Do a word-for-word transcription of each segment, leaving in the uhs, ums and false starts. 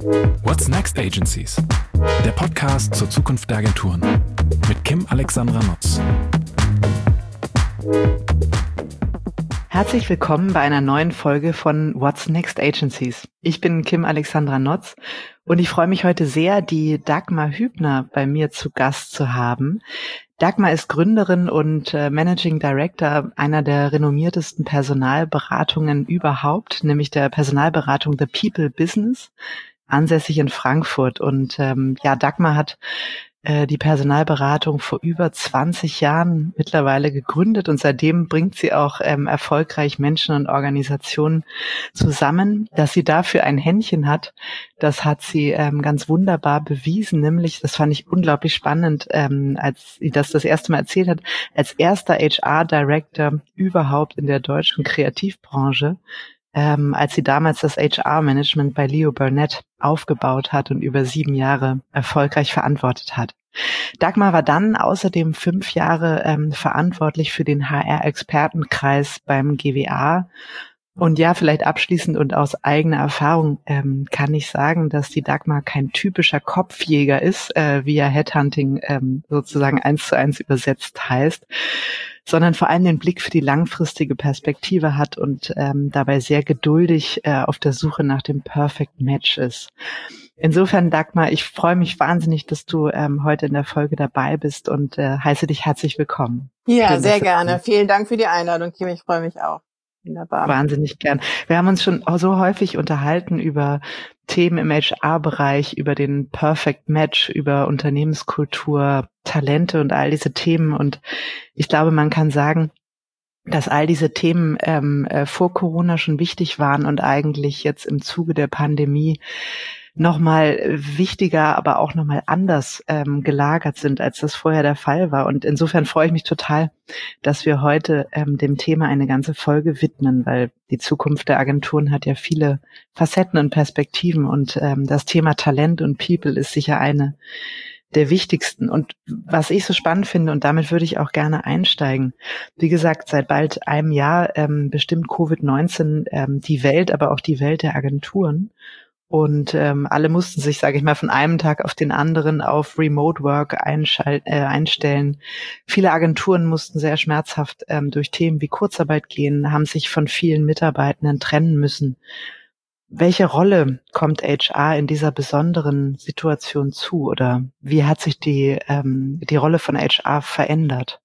What's Next Agencies? Der Podcast zur Zukunft der Agenturen mit Kim Alexandra Notz. Herzlich willkommen bei einer neuen Folge von What's Next Agencies. Ich bin Kim Alexandra Notz und ich freue mich heute sehr, die Dagmar Hübner bei mir zu Gast zu haben. Dagmar ist Gründerin und äh, Managing Director einer der renommiertesten Personalberatungen überhaupt, nämlich der Personalberatung The People Business, ansässig in Frankfurt. Und ähm, ja, Dagmar hat äh, die Personalberatung vor über zwanzig Jahren mittlerweile gegründet und seitdem bringt sie auch ähm, erfolgreich Menschen und Organisationen zusammen. Dass sie dafür ein Händchen hat, das hat sie ähm, ganz wunderbar bewiesen, nämlich, das fand ich unglaublich spannend, ähm, als sie das das erste Mal erzählt hat, als erster H R-Director überhaupt in der deutschen Kreativbranche, ähm, als sie damals das H R-Management bei Leo Burnett aufgebaut hat und über sieben Jahre erfolgreich verantwortet hat. Dagmar war dann außerdem fünf Jahre ähm, verantwortlich für den H R-Expertenkreis beim G W A. Und ja, vielleicht abschließend und aus eigener Erfahrung ähm, kann ich sagen, dass die Dagmar kein typischer Kopfjäger ist, äh, wie ja Headhunting ähm, sozusagen eins zu eins übersetzt heißt, sondern vor allem den Blick für die langfristige Perspektive hat und ähm, dabei sehr geduldig äh, auf der Suche nach dem Perfect Match ist. Insofern, Dagmar, ich freue mich wahnsinnig, dass du ähm, heute in der Folge dabei bist und äh, heiße dich herzlich willkommen. Ja, Schön, sehr gerne. Vielen Dank für die Einladung, Kim. Ich freue mich auch. Wunderbar. Wahnsinnig gern. Wir haben uns schon so häufig unterhalten über Themen im H R-Bereich, über den Perfect Match, über Unternehmenskultur, Talente und all diese Themen. Und ich glaube, man kann sagen, dass all diese Themen ähm, äh, vor Corona schon wichtig waren und eigentlich jetzt im Zuge der Pandemie nochmal wichtiger, aber auch nochmal anders ähm, gelagert sind, als das vorher der Fall war. Und insofern freue ich mich total, dass wir heute ähm, dem Thema eine ganze Folge widmen, weil die Zukunft der Agenturen hat ja viele Facetten und Perspektiven und ähm, das Thema Talent und People ist sicher eine der wichtigsten. Und was ich so spannend finde, und damit würde ich auch gerne einsteigen, wie gesagt, seit bald einem Jahr ähm, bestimmt Covid neunzehn ähm, die Welt, aber auch die Welt der Agenturen. Und ähm, alle mussten sich, sage ich mal, von einem Tag auf den anderen auf Remote Work einschal- äh, einstellen. Viele Agenturen mussten sehr schmerzhaft ähm, durch Themen wie Kurzarbeit gehen, haben sich von vielen Mitarbeitenden trennen müssen. Welche Rolle kommt H R in dieser besonderen Situation zu? Oder wie hat sich die ähm, die Rolle von H R verändert?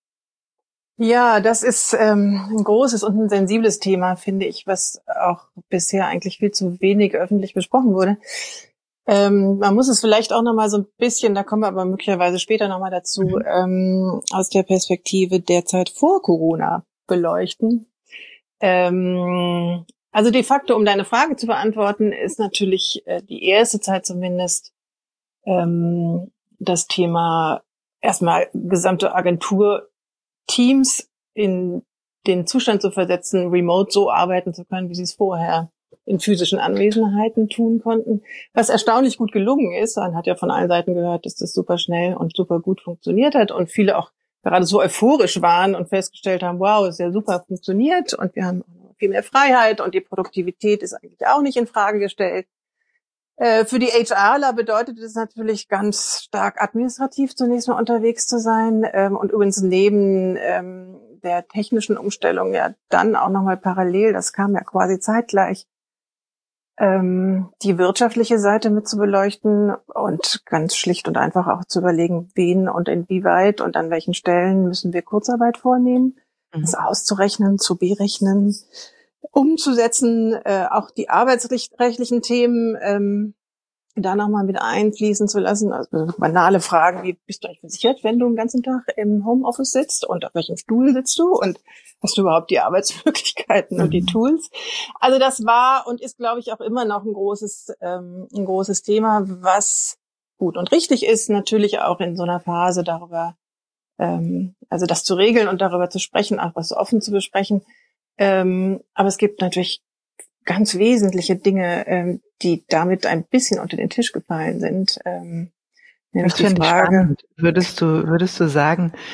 Ja, das ist ähm, ein großes und ein sensibles Thema, finde ich, was auch bisher eigentlich viel zu wenig öffentlich besprochen wurde. Ähm, man muss es vielleicht auch nochmal so ein bisschen, da kommen wir aber möglicherweise später nochmal dazu, mhm. ähm, aus der Perspektive der Zeit vor Corona beleuchten. Ähm, also de facto, um deine Frage zu beantworten, ist natürlich äh, die erste Zeit zumindest ähm, das Thema erstmal gesamte Agentur Teams in den Zustand zu versetzen, remote so arbeiten zu können, wie sie es vorher in physischen Anwesenheiten tun konnten. Was erstaunlich gut gelungen ist, man hat ja von allen Seiten gehört, dass das super schnell und super gut funktioniert hat und viele auch gerade so euphorisch waren und festgestellt haben, wow, ist ja super funktioniert und wir haben viel mehr Freiheit und die Produktivität ist eigentlich auch nicht in Frage gestellt. Für die HRler bedeutet es natürlich ganz stark administrativ zunächst mal unterwegs zu sein und übrigens neben der technischen Umstellung ja dann auch nochmal parallel, das kam ja quasi zeitgleich, die wirtschaftliche Seite mit zu beleuchten und ganz schlicht und einfach auch zu überlegen, wen und inwieweit und an welchen Stellen müssen wir Kurzarbeit vornehmen, mhm. das auszurechnen, zu berechnen, umzusetzen, äh, auch die arbeitsrechtlichen Themen ähm, da nochmal mit einfließen zu lassen. Also banale Fragen wie, bist du eigentlich versichert, wenn du den ganzen Tag im Homeoffice sitzt und auf welchem Stuhl sitzt du und hast du überhaupt die Arbeitsmöglichkeiten mhm. und die Tools? Also das war und ist, glaube ich, auch immer noch ein großes, ähm, ein großes Thema, was gut und richtig ist, natürlich auch in so einer Phase darüber, ähm, also das zu regeln und darüber zu sprechen, auch was offen zu besprechen. Ähm, aber es gibt natürlich ganz wesentliche Dinge, ähm, die damit ein bisschen unter den Tisch gefallen sind. Ähm, nämlich das die finde ich Frage, spannend. Würdest du, würdest du sagen,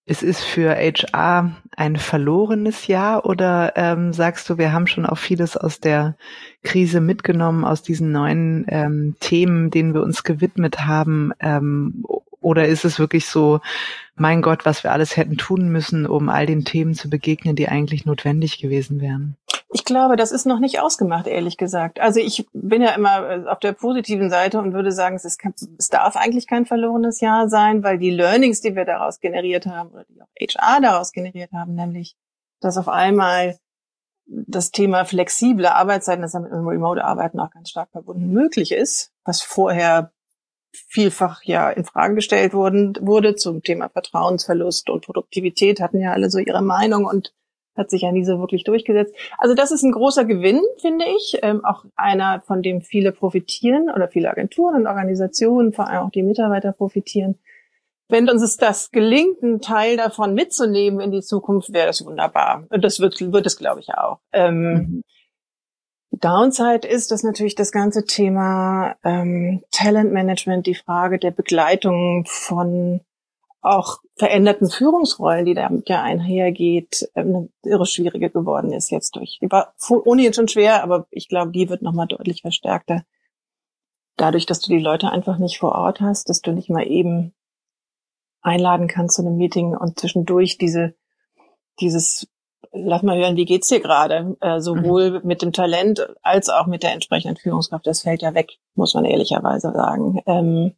es ist für H R ein verlorenes Jahr oder ähm, sagst du, wir haben schon auch vieles aus der Krise mitgenommen, aus diesen neuen ähm, Themen, denen wir uns gewidmet haben? Ähm, oder ist es wirklich so, mein Gott, was wir alles hätten tun müssen, um all den Themen zu begegnen, die eigentlich notwendig gewesen wären? Ich glaube, das ist noch nicht ausgemacht, ehrlich gesagt. Also ich bin ja immer auf der positiven Seite und würde sagen, es, ist, es darf eigentlich kein verlorenes Jahr sein, weil die Learnings, die wir daraus generiert haben oder die auch H R daraus generiert haben, nämlich, dass auf einmal das Thema flexible Arbeitszeiten, das ja mit dem Remote-Arbeiten auch ganz stark verbunden möglich ist, was vorher vielfach ja in Frage gestellt worden, wurde zum Thema Vertrauensverlust und Produktivität, hatten ja alle so ihre Meinung und hat sich ja nie so wirklich durchgesetzt. Also das ist ein großer Gewinn, finde ich, ähm, auch einer, von dem viele profitieren oder viele Agenturen und Organisationen, vor allem auch die Mitarbeiter profitieren. Wenn uns es das gelingt, einen Teil davon mitzunehmen in die Zukunft, wäre das wunderbar. Und das wird, wird es, glaube ich, auch. Ähm, mhm. Downside ist, dass natürlich das ganze Thema ähm, Talentmanagement, die Frage der Begleitung von auch veränderten Führungsrollen, die damit ja einhergeht, eine irre schwierige geworden ist jetzt durch. Die war ohnehin schon schwer, aber ich glaube, die wird nochmal deutlich verstärkter. Dadurch, dass du die Leute einfach nicht vor Ort hast, dass du nicht mal eben einladen kannst zu einem Meeting und zwischendurch diese, dieses, lass mal hören, wie geht's dir gerade, äh, sowohl mhm. mit dem Talent als auch mit der entsprechenden Führungskraft, das fällt ja weg, muss man ehrlicherweise sagen. Ähm,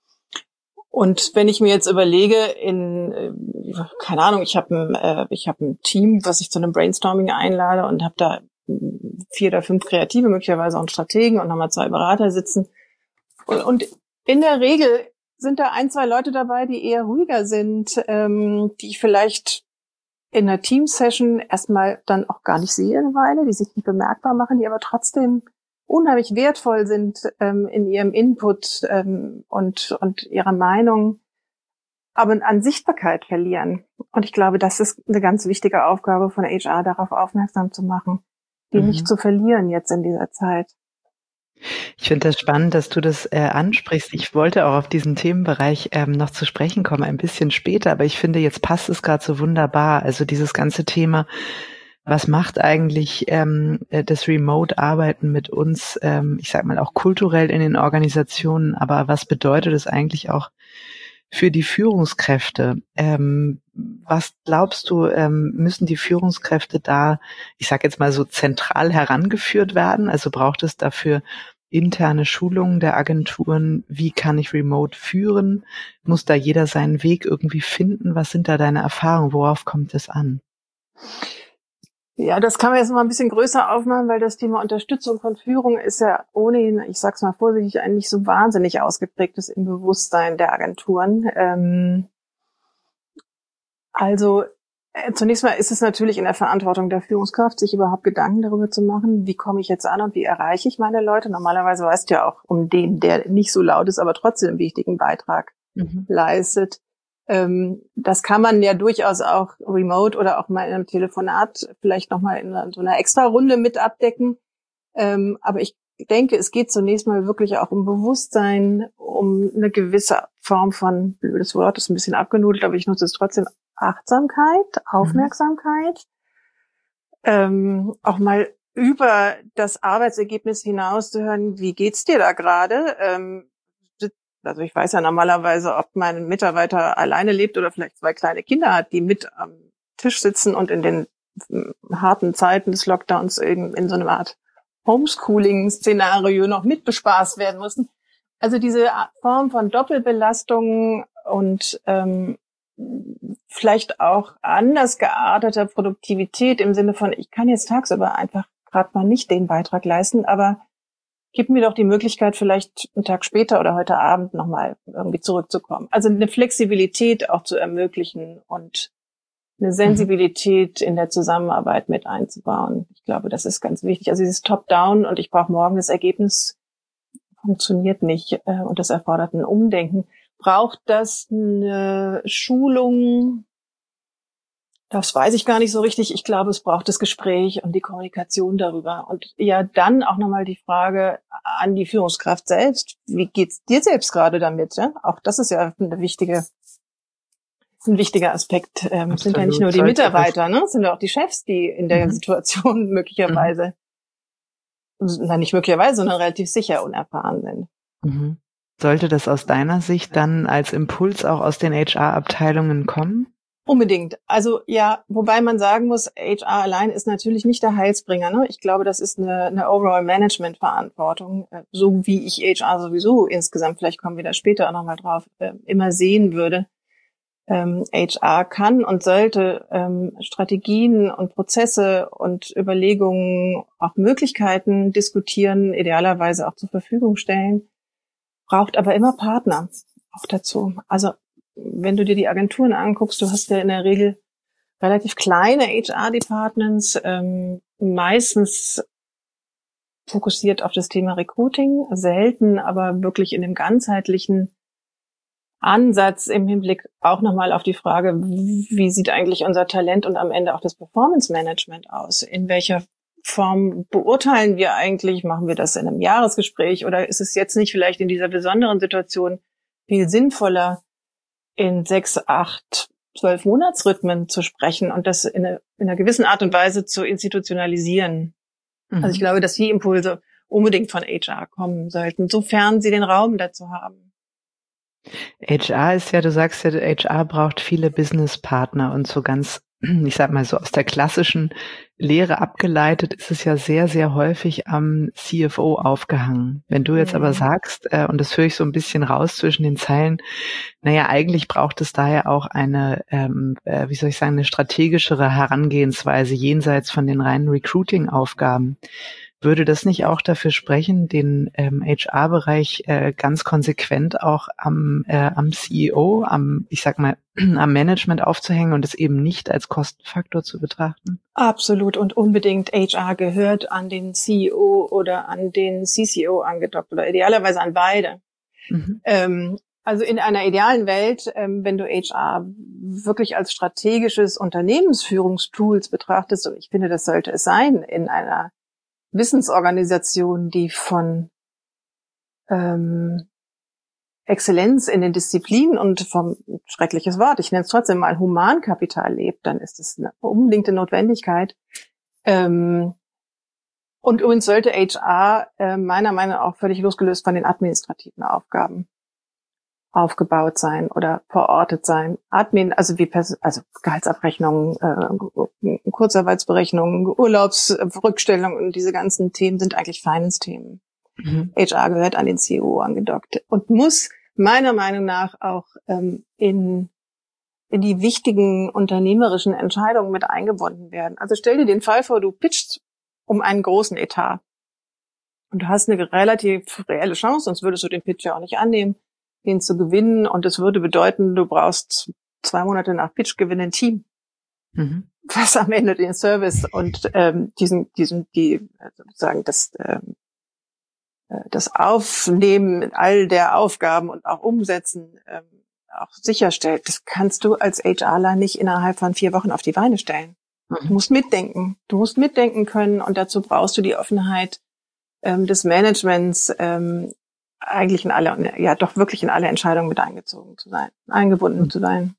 Und wenn ich mir jetzt überlege, in keine Ahnung, ich habe ein, äh, ich habe ein Team, was ich zu einem Brainstorming einlade und habe da vier oder fünf Kreative, möglicherweise auch einen Strategen und nochmal zwei Berater sitzen. Und, und in der Regel sind da ein, zwei Leute dabei, die eher ruhiger sind, ähm, die ich vielleicht in einer Team-Session erstmal dann auch gar nicht sehe eine Weile, die sich nicht bemerkbar machen, die aber trotzdem unheimlich wertvoll sind ähm, in ihrem Input ähm, und und ihrer Meinung, aber an Sichtbarkeit verlieren. Und ich glaube, das ist eine ganz wichtige Aufgabe von H R, darauf aufmerksam zu machen, die mhm. nicht zu verlieren jetzt in dieser Zeit. Ich finde das spannend, dass du das äh, ansprichst. Ich wollte auch auf diesen Themenbereich ähm, noch zu sprechen kommen, ein bisschen später, aber ich finde, jetzt passt es gerade so wunderbar. Also dieses ganze Thema, was macht eigentlich ähm, das Remote-Arbeiten mit uns, ähm, ich sag mal auch kulturell in den Organisationen, aber was bedeutet es eigentlich auch für die Führungskräfte? Ähm, was glaubst du, ähm, müssen die Führungskräfte da, ich sag jetzt mal so zentral herangeführt werden? Also braucht es dafür interne Schulungen der Agenturen? Wie kann ich Remote führen? Muss da jeder seinen Weg irgendwie finden? Was sind da deine Erfahrungen? Worauf kommt es an? Ja, das kann man jetzt mal ein bisschen größer aufmachen, weil das Thema Unterstützung von Führung ist ja ohnehin, ich sag's mal vorsichtig, eigentlich so wahnsinnig ausgeprägtes im Bewusstsein der Agenturen. Ähm, also äh, zunächst mal ist es natürlich in der Verantwortung der Führungskraft, sich überhaupt Gedanken darüber zu machen, wie komme ich jetzt an und wie erreiche ich meine Leute. Normalerweise weißt du ja auch um den, der nicht so laut ist, aber trotzdem einen wichtigen Beitrag mhm. leistet. Ähm, das kann man ja durchaus auch remote oder auch mal in einem Telefonat vielleicht nochmal in so einer Extra-Runde mit abdecken. Ähm, aber ich denke, es geht zunächst mal wirklich auch um Bewusstsein, um eine gewisse Form von, blödes Wort, ist ein bisschen abgenudelt, aber ich nutze es trotzdem, Achtsamkeit, Aufmerksamkeit. Mhm. Ähm, auch mal über das Arbeitsergebnis hinaus zu hören, wie geht's dir da gerade? Ähm, Also ich weiß ja normalerweise, ob mein Mitarbeiter alleine lebt oder vielleicht zwei kleine Kinder hat, die mit am Tisch sitzen und in den harten Zeiten des Lockdowns in, in so einer Art Homeschooling-Szenario noch mit bespaßt werden mussten. Also diese Form von Doppelbelastung und ähm, vielleicht auch anders gearteter Produktivität im Sinne von, ich kann jetzt tagsüber einfach gerade mal nicht den Beitrag leisten, aber gib mir doch die Möglichkeit, vielleicht einen Tag später oder heute Abend nochmal irgendwie zurückzukommen. Also eine Flexibilität auch zu ermöglichen und eine Sensibilität in der Zusammenarbeit mit einzubauen. Ich glaube, das ist ganz wichtig. Also dieses Top-Down und ich brauche morgen das Ergebnis funktioniert nicht äh, und das erfordert ein Umdenken. Braucht das eine Schulung? Das weiß ich gar nicht so richtig. Ich glaube, es braucht das Gespräch und die Kommunikation darüber. Und ja, dann auch nochmal die Frage an die Führungskraft selbst. Wie geht's dir selbst gerade damit? Ja? Auch das ist ja eine wichtige ist ein wichtiger Aspekt. Ähm, es sind ja nicht nur die Sollte Mitarbeiter, ne? Es sind ja auch die Chefs, die in der Mhm. Situation möglicherweise, na nicht möglicherweise, sondern relativ sicher unerfahren sind. Mhm. Sollte das aus deiner Sicht dann als Impuls auch aus den H R-Abteilungen kommen? Unbedingt. Also ja, wobei man sagen muss, H R allein ist natürlich nicht der Heilsbringer. Ne? Ich glaube, das ist eine, eine Overall-Management-Verantwortung, äh, so wie ich H R sowieso insgesamt, vielleicht kommen wir da später auch nochmal drauf, äh, immer sehen würde. Ähm, H R kann und sollte ähm, Strategien und Prozesse und Überlegungen, auch Möglichkeiten diskutieren, idealerweise auch zur Verfügung stellen, braucht aber immer Partner auch dazu. Also wenn du dir die Agenturen anguckst, du hast ja in der Regel relativ kleine H R-Departments, ähm, meistens fokussiert auf das Thema Recruiting, selten aber wirklich in dem ganzheitlichen Ansatz im Hinblick auch nochmal auf die Frage, wie sieht eigentlich unser Talent und am Ende auch das Performance-Management aus? In welcher Form beurteilen wir eigentlich? Machen wir das in einem Jahresgespräch oder ist es jetzt nicht vielleicht in dieser besonderen Situation viel sinnvoller, in sechs, acht, zwölf Monatsrhythmen zu sprechen und das in, eine, in einer gewissen Art und Weise zu institutionalisieren? Mhm. Also ich glaube, dass die Impulse unbedingt von H R kommen sollten, sofern sie den Raum dazu haben. H R ist ja, du sagst ja, H R braucht viele Businesspartner und so ganz, ich sag mal so aus der klassischen Lehre abgeleitet, ist es ja sehr, sehr häufig am C F O aufgehangen. Wenn du jetzt Mhm. aber sagst, äh, und das höre ich so ein bisschen raus zwischen den Zeilen, naja, eigentlich braucht es daher auch eine, ähm, äh, wie soll ich sagen, eine strategischere Herangehensweise jenseits von den reinen Recruiting-Aufgaben. Würde das nicht auch dafür sprechen, den ähm, H R-Bereich äh, ganz konsequent auch am, äh, am C E O, am, ich sag mal, am Management aufzuhängen und es eben nicht als Kostenfaktor zu betrachten? Absolut und unbedingt. H R gehört an den C E O oder an den C C O angedockt oder idealerweise an beide. Mhm. Ähm, also in einer idealen Welt, ähm, wenn du H R wirklich als strategisches Unternehmensführungstools betrachtest, und ich finde, das sollte es sein in einer Wissensorganisation, die von ähm, Exzellenz in den Disziplinen und vom, schreckliches Wort, ich nenne es trotzdem mal Humankapital lebt, dann ist es eine unbedingte Notwendigkeit. Ähm, und übrigens sollte H R äh, meiner Meinung nach auch völlig losgelöst von den administrativen Aufgaben aufgebaut sein oder verortet sein. Admin, also wie Pers- also Gehaltsabrechnungen, äh, Kurzarbeitsberechnungen, Urlaubsrückstellung und diese ganzen Themen sind eigentlich Finance-Themen. Mhm. H R gehört an den C E O angedockt und muss meiner Meinung nach auch ähm, in in die wichtigen unternehmerischen Entscheidungen mit eingebunden werden. Also stell dir den Fall vor, du pitchst um einen großen Etat und du hast eine relativ reelle Chance, sonst würdest du den Pitch ja auch nicht annehmen, den zu gewinnen, und es würde bedeuten, du brauchst zwei Monate nach Pitchgewinn ein Team, Mhm. was am Ende den Service und ähm, diesen diesen die sozusagen das ähm, das Aufnehmen all der Aufgaben und auch Umsetzen ähm, auch sicherstellt. Das kannst du als HRler nicht innerhalb von vier Wochen auf die Beine stellen. Mhm. Du musst mitdenken. Du musst mitdenken können und dazu brauchst du die Offenheit ähm, des Managements, ähm, eigentlich in alle, ja doch wirklich in alle Entscheidungen mit eingezogen zu sein, eingebunden Mhm. zu sein.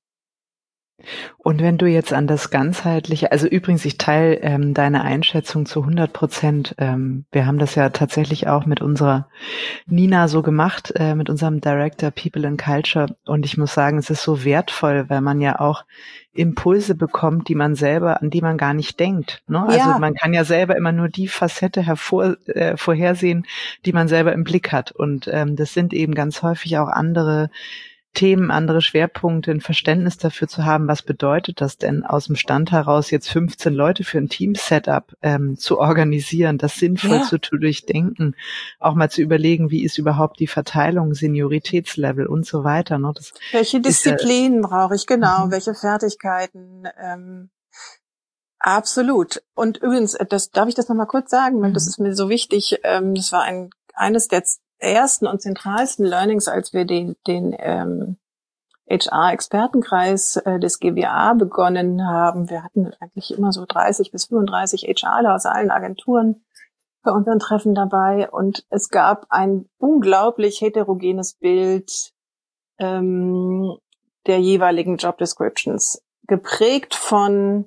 Und wenn du jetzt an das Ganzheitliche, also übrigens, ich teile ähm, deine Einschätzung zu hundert Prozent. Ähm, wir haben das ja tatsächlich auch mit unserer Nina so gemacht, äh, mit unserem Director People and Culture. Und ich muss sagen, es ist so wertvoll, weil man ja auch Impulse bekommt, die man selber, an die man gar nicht denkt. Ne? Also Ja. man kann ja selber immer nur die Facette hervor, äh, vorhersehen, die man selber im Blick hat. Und ähm, das sind eben ganz häufig auch andere Themen, andere Schwerpunkte, ein Verständnis dafür zu haben, was bedeutet das denn aus dem Stand heraus, jetzt fünfzehn Leute für ein Team-Setup ähm, zu organisieren, das sinnvoll Ja. zu durchdenken, auch mal zu überlegen, wie ist überhaupt die Verteilung, Senioritätslevel und so weiter. Ne? Das Welche ist ja, Disziplinen brauche ich genau? Mhm. Welche Fertigkeiten? Ähm, absolut. Und übrigens, das darf ich das nochmal kurz sagen, weil Mhm. das ist mir so wichtig. Ähm, das war ein eines der ersten und zentralsten Learnings, als wir den, den ähm, H R-Expertenkreis äh, des G W A begonnen haben. Wir hatten eigentlich immer so dreißig bis fünfunddreißig HRler aus allen Agenturen bei unseren Treffen dabei, und es gab ein unglaublich heterogenes Bild ähm, der jeweiligen Job Descriptions, geprägt von,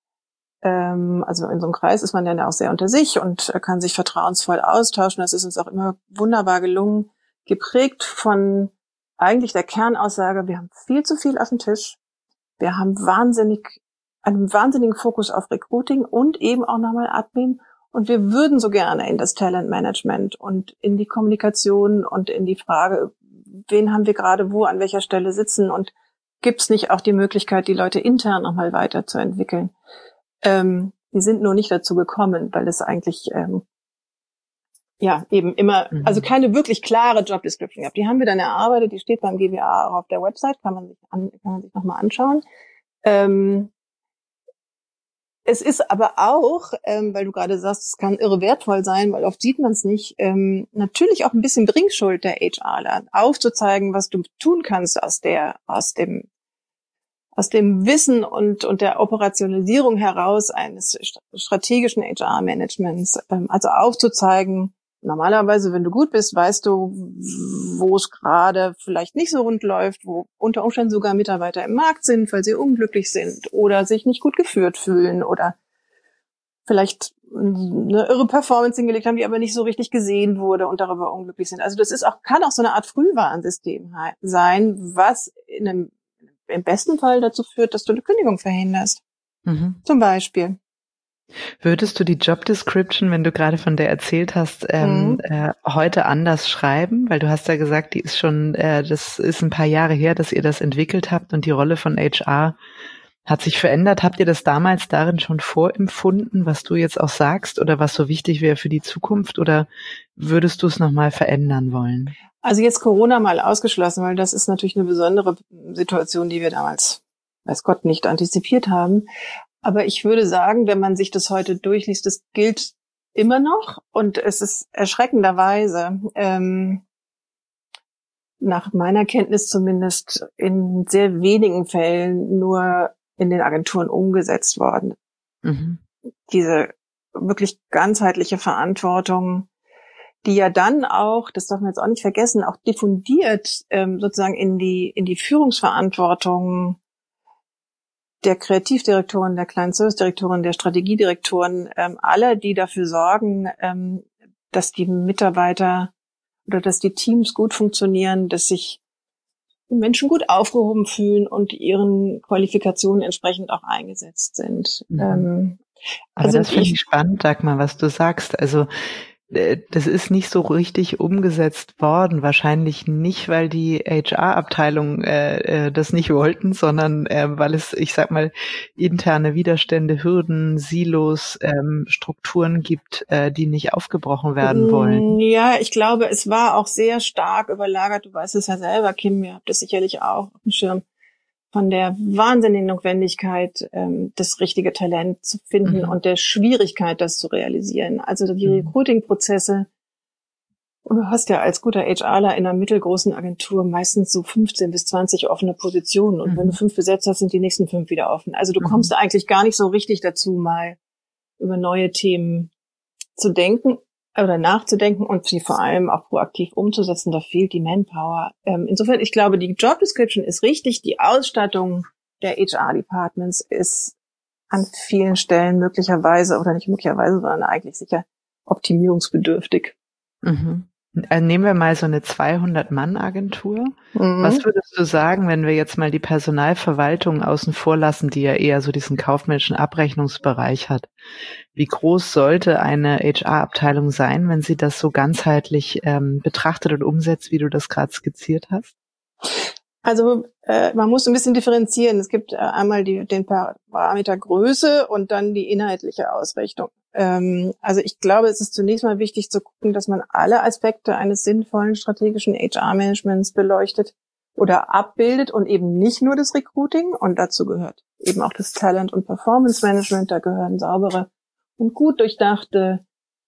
ähm, also in so einem Kreis ist man dann ja auch sehr unter sich und kann sich vertrauensvoll austauschen. Das ist uns auch immer wunderbar gelungen, geprägt von eigentlich der Kernaussage, wir haben viel zu viel auf dem Tisch, wir haben wahnsinnig, einen wahnsinnigen Fokus auf Recruiting und eben auch nochmal Admin und wir würden so gerne in das Talentmanagement und in die Kommunikation und in die Frage, wen haben wir gerade wo, an welcher Stelle sitzen und gibt es nicht auch die Möglichkeit, die Leute intern nochmal weiterzuentwickeln. Ähm, die sind nur nicht dazu gekommen, weil es eigentlich ähm, ja eben immer, mhm. also keine wirklich klare Job Description gab. Die haben wir dann erarbeitet, die steht beim G W A auch auf der Website, kann man sich an, kann man sich nochmal anschauen. Ähm, es ist aber auch, ähm, weil du gerade sagst, es kann irre wertvoll sein, weil oft sieht man es nicht, ähm, natürlich auch ein bisschen Bringschuld der HRler, aufzuzeigen, was du tun kannst aus der, aus dem, aus dem Wissen und, und der Operationalisierung heraus eines strategischen H R-Managements, ähm, also aufzuzeigen, normalerweise, wenn du gut bist, weißt du, wo es gerade vielleicht nicht so rund läuft, wo unter Umständen sogar Mitarbeiter im Markt sind, weil sie unglücklich sind oder sich nicht gut geführt fühlen oder vielleicht eine irre Performance hingelegt haben, die aber nicht so richtig gesehen wurde und darüber unglücklich sind. Also das ist auch, kann auch so eine Art Frühwarnsystem sein, was in einem, im besten Fall dazu führt, dass du eine Kündigung verhinderst. Mhm. Zum Beispiel. Würdest du die Job Description, wenn du gerade von der erzählt hast, ähm, mhm. äh, heute anders schreiben? Weil du hast ja gesagt, die ist schon, äh, das ist ein paar Jahre her, dass ihr das entwickelt habt und die Rolle von H R hat sich verändert. Habt ihr das damals darin schon vorempfunden, was du jetzt auch sagst oder was so wichtig wäre für die Zukunft oder würdest du es nochmal verändern wollen? Also jetzt Corona mal ausgeschlossen, weil das ist natürlich eine besondere Situation, die wir damals, weiß Gott, nicht antizipiert haben. Aber ich würde sagen, wenn man sich das heute durchliest, das gilt immer noch und es ist erschreckenderweise, ähm, nach meiner Kenntnis zumindest, in sehr wenigen Fällen nur in den Agenturen umgesetzt worden. Mhm. Diese wirklich ganzheitliche Verantwortung, die ja dann auch, das darf man jetzt auch nicht vergessen, auch diffundiert ähm, sozusagen in die in die Führungsverantwortung der Kreativdirektoren, der Client Service Direktoren, der Strategiedirektoren, ähm, alle, die dafür sorgen, ähm, dass die Mitarbeiter oder dass die Teams gut funktionieren, dass sich Menschen gut aufgehoben fühlen und ihren Qualifikationen entsprechend auch eingesetzt sind. Mhm. Ähm, Aber also das finde ich spannend, Dagmar, was du sagst. Also das ist nicht so richtig umgesetzt worden. Wahrscheinlich nicht, weil die H R-Abteilung äh, äh, das nicht wollten, sondern äh, weil es, ich sag mal, interne Widerstände, Hürden, Silos, ähm, Strukturen gibt, äh, die nicht aufgebrochen werden wollen. Ja, ich glaube, es war auch sehr stark überlagert. Du weißt es ja selber, Kim, ihr habt es sicherlich auch auf dem Schirm, von der wahnsinnigen Notwendigkeit, ähm, das richtige Talent zu finden mhm. und der Schwierigkeit, das zu realisieren. Also die mhm. Recruiting-Prozesse, und du hast ja als guter HRler in einer mittelgroßen Agentur meistens so fünfzehn bis zwanzig offene Positionen und mhm. wenn du fünf besetzt hast, sind die nächsten fünf wieder offen. Also du mhm. kommst eigentlich gar nicht so richtig dazu, mal über neue Themen zu denken oder nachzudenken und sie vor allem auch proaktiv umzusetzen, da fehlt die Manpower. Ähm, insofern, ich glaube, die Job Description ist richtig, die Ausstattung der H R-Departments ist an vielen Stellen möglicherweise, oder nicht möglicherweise, sondern eigentlich sicher optimierungsbedürftig. Mhm. Also nehmen wir mal so eine zweihundert-Mann-Agentur. Mhm. Was würdest du sagen, wenn wir jetzt mal die Personalverwaltung außen vor lassen, die ja eher so diesen kaufmännischen Abrechnungsbereich hat? Wie groß sollte eine H R-Abteilung sein, wenn sie das so ganzheitlich ähm, betrachtet und umsetzt, wie du das gerade skizziert hast? Also äh, man muss ein bisschen differenzieren. Es gibt äh, einmal die, den Parameter Größe und dann die inhaltliche Ausrichtung. Ähm, also ich glaube, es ist zunächst mal wichtig zu gucken, dass man alle Aspekte eines sinnvollen strategischen H R-Managements beleuchtet oder abbildet und eben nicht nur das Recruiting. Und dazu gehört eben auch das Talent- und Performance-Management. Da gehören saubere und gut durchdachte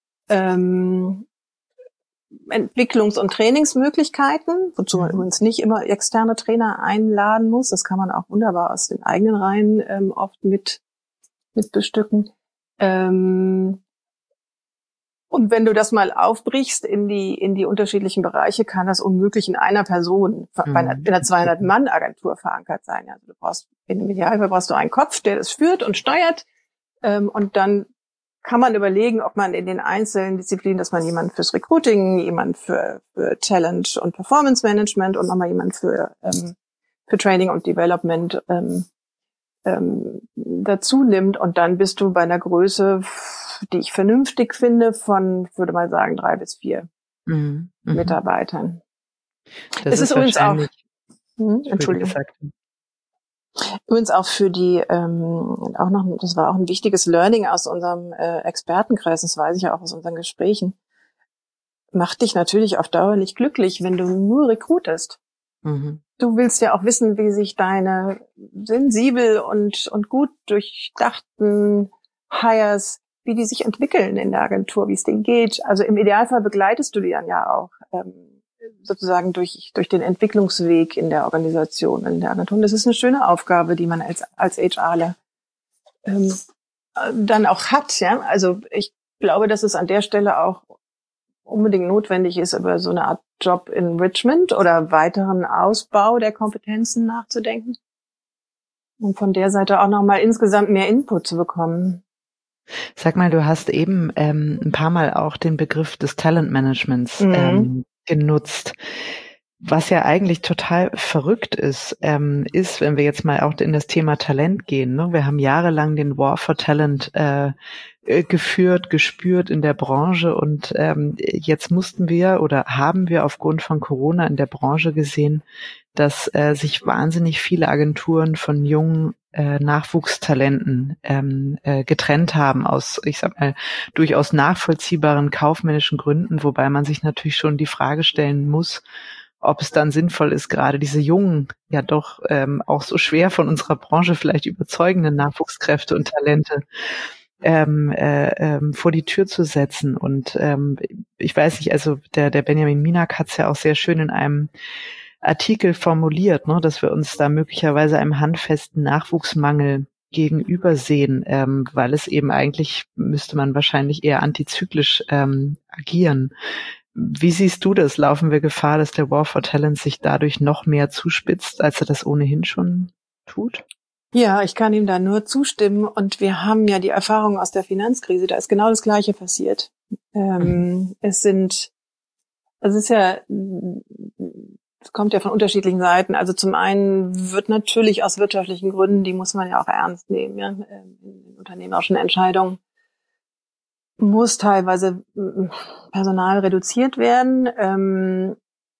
ähm, Entwicklungs- und Trainingsmöglichkeiten, wozu man übrigens nicht immer externe Trainer einladen muss. Das kann man auch wunderbar aus den eigenen Reihen ähm, oft mit, mit bestücken. Ähm, Und wenn du das mal aufbrichst in die in die unterschiedlichen Bereiche, kann das unmöglich in einer Person, bei einer, in einer zweihundert-Mann-Agentur verankert sein. Also du brauchst, in dem Idealfall brauchst du einen Kopf, der das führt und steuert. Ähm, und dann kann man überlegen, ob man in den einzelnen Disziplinen, dass man jemanden fürs Recruiting, jemanden für, für Talent und Performance Management und nochmal jemanden für, ähm, für Training und Development ähm, ähm, dazu nimmt. Und dann bist du bei einer Größe, die ich vernünftig finde, von, ich würde mal sagen, drei bis vier mhm. Mitarbeitern. Das es ist, ist übrigens auch, hm, Entschuldigung. Übrigens auch für die, ähm, auch noch, das war auch ein wichtiges Learning aus unserem äh, Expertenkreis, das weiß ich ja auch aus unseren Gesprächen. Macht dich natürlich auf Dauer nicht glücklich, wenn du nur rekrutest. Mhm. Du willst ja auch wissen, wie sich deine sensibel und, und gut durchdachten Hires, wie die sich entwickeln in der Agentur, wie es denen geht. Also im Idealfall begleitest du die dann ja auch ähm, sozusagen durch durch den Entwicklungsweg in der Organisation, in der Agentur. Und das ist eine schöne Aufgabe, die man als als HRler ähm, dann auch hat. Ja, also ich glaube, dass es an der Stelle auch unbedingt notwendig ist, über so eine Art Job Enrichment oder weiteren Ausbau der Kompetenzen nachzudenken und von der Seite auch nochmal insgesamt mehr Input zu bekommen. Sag mal, du hast eben ähm, ein paar Mal auch den Begriff des Talentmanagements mhm. ähm, genutzt. Was ja eigentlich total verrückt ist, ähm, ist, wenn wir jetzt mal auch in das Thema Talent gehen. Ne? Wir haben jahrelang den War for Talent äh, geführt, gespürt in der Branche und ähm, jetzt mussten wir oder haben wir aufgrund von Corona in der Branche gesehen, dass äh, sich wahnsinnig viele Agenturen von jungen äh, Nachwuchstalenten ähm, äh, getrennt haben aus, ich sag mal, durchaus nachvollziehbaren kaufmännischen Gründen, wobei man sich natürlich schon die Frage stellen muss, ob es dann sinnvoll ist, gerade diese jungen, ja doch ähm, auch so schwer von unserer Branche vielleicht überzeugenden Nachwuchskräfte und Talente ähm, äh, ähm, vor die Tür zu setzen. Und ähm, ich weiß nicht, also der, der Benjamin Minak hat es ja auch sehr schön in einem Artikel formuliert, ne, dass wir uns da möglicherweise einem handfesten Nachwuchsmangel gegenübersehen, ähm, weil es eben eigentlich, müsste man wahrscheinlich eher antizyklisch ähm, agieren. Wie siehst du das? Laufen wir Gefahr, dass der War for Talent sich dadurch noch mehr zuspitzt, als er das ohnehin schon tut? Ja, ich kann ihm da nur zustimmen. Und wir haben ja die Erfahrung aus der Finanzkrise, da ist genau das Gleiche passiert. Ähm, mhm. Es sind, es ist ja, es kommt ja von unterschiedlichen Seiten. Also zum einen wird natürlich aus wirtschaftlichen Gründen, die muss man ja auch ernst nehmen, ja, in unternehmerischen Entscheidungen, muss teilweise Personal reduziert werden. Ähm,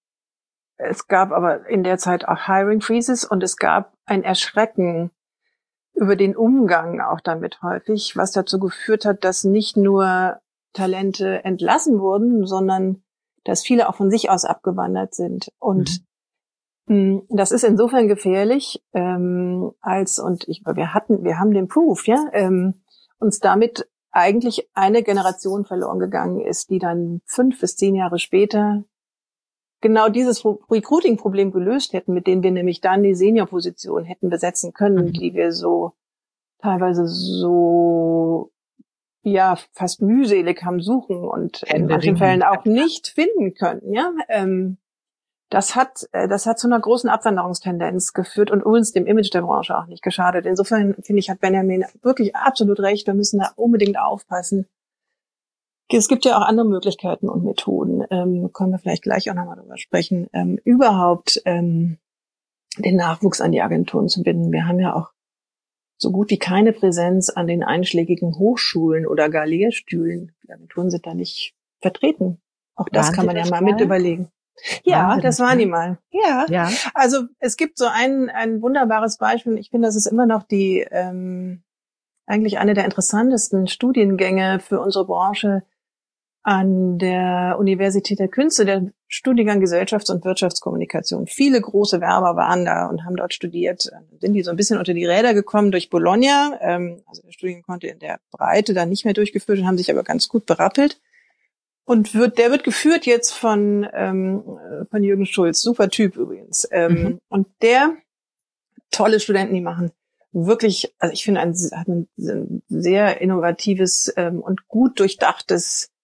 es gab aber in der Zeit auch Hiring Freezes und es gab ein Erschrecken über den Umgang auch damit häufig, was dazu geführt hat, dass nicht nur Talente entlassen wurden, sondern dass viele auch von sich aus abgewandert sind. Und mhm. das ist insofern gefährlich, ähm, als, und ich, wir hatten, wir haben den Proof, ja, ähm, uns damit eigentlich eine Generation verloren gegangen ist, die dann fünf bis zehn Jahre später genau dieses Recruiting-Problem gelöst hätten, mit denen wir nämlich dann die Senior-Position hätten besetzen können, mhm. die wir so teilweise so ja fast mühselig haben suchen und in manchen Fällen auch nicht finden können. Ja, ähm, das hat das hat zu einer großen Abwanderungstendenz geführt und uns dem Image der Branche auch nicht geschadet. Insofern finde ich, hat Benjamin wirklich absolut recht. Wir müssen da unbedingt aufpassen. Es gibt ja auch andere Möglichkeiten und Methoden. Ähm, können wir vielleicht gleich auch nochmal drüber sprechen. Ähm, überhaupt ähm, den Nachwuchs an die Agenturen zu binden. Wir haben ja auch so gut wie keine Präsenz an den einschlägigen Hochschulen oder gar Lehrstühlen. Die Agenturen sind da nicht vertreten. Auch das waren kann man ja mal mit überlegen. Ja, waren das waren die mal. Ja. ja, also es gibt so ein ein wunderbares Beispiel. Ich finde, das ist immer noch die ähm, eigentlich eine der interessantesten Studiengänge für unsere Branche an der Universität der Künste, der Studiengang Gesellschafts- und Wirtschaftskommunikation. Viele große Werber waren da und haben dort studiert. Dann sind die so ein bisschen unter die Räder gekommen durch Bologna. Also der Studiengang konnte in der Breite dann nicht mehr durchgeführt und haben sich aber ganz gut berappelt. Und wird, der wird geführt jetzt von, ähm, von Jürgen Schulz. Super Typ übrigens. Ähm, mhm. Und der, tolle Studenten, die machen wirklich, also ich finde, ein, hat ein sehr innovatives ähm, und gut durchdachtes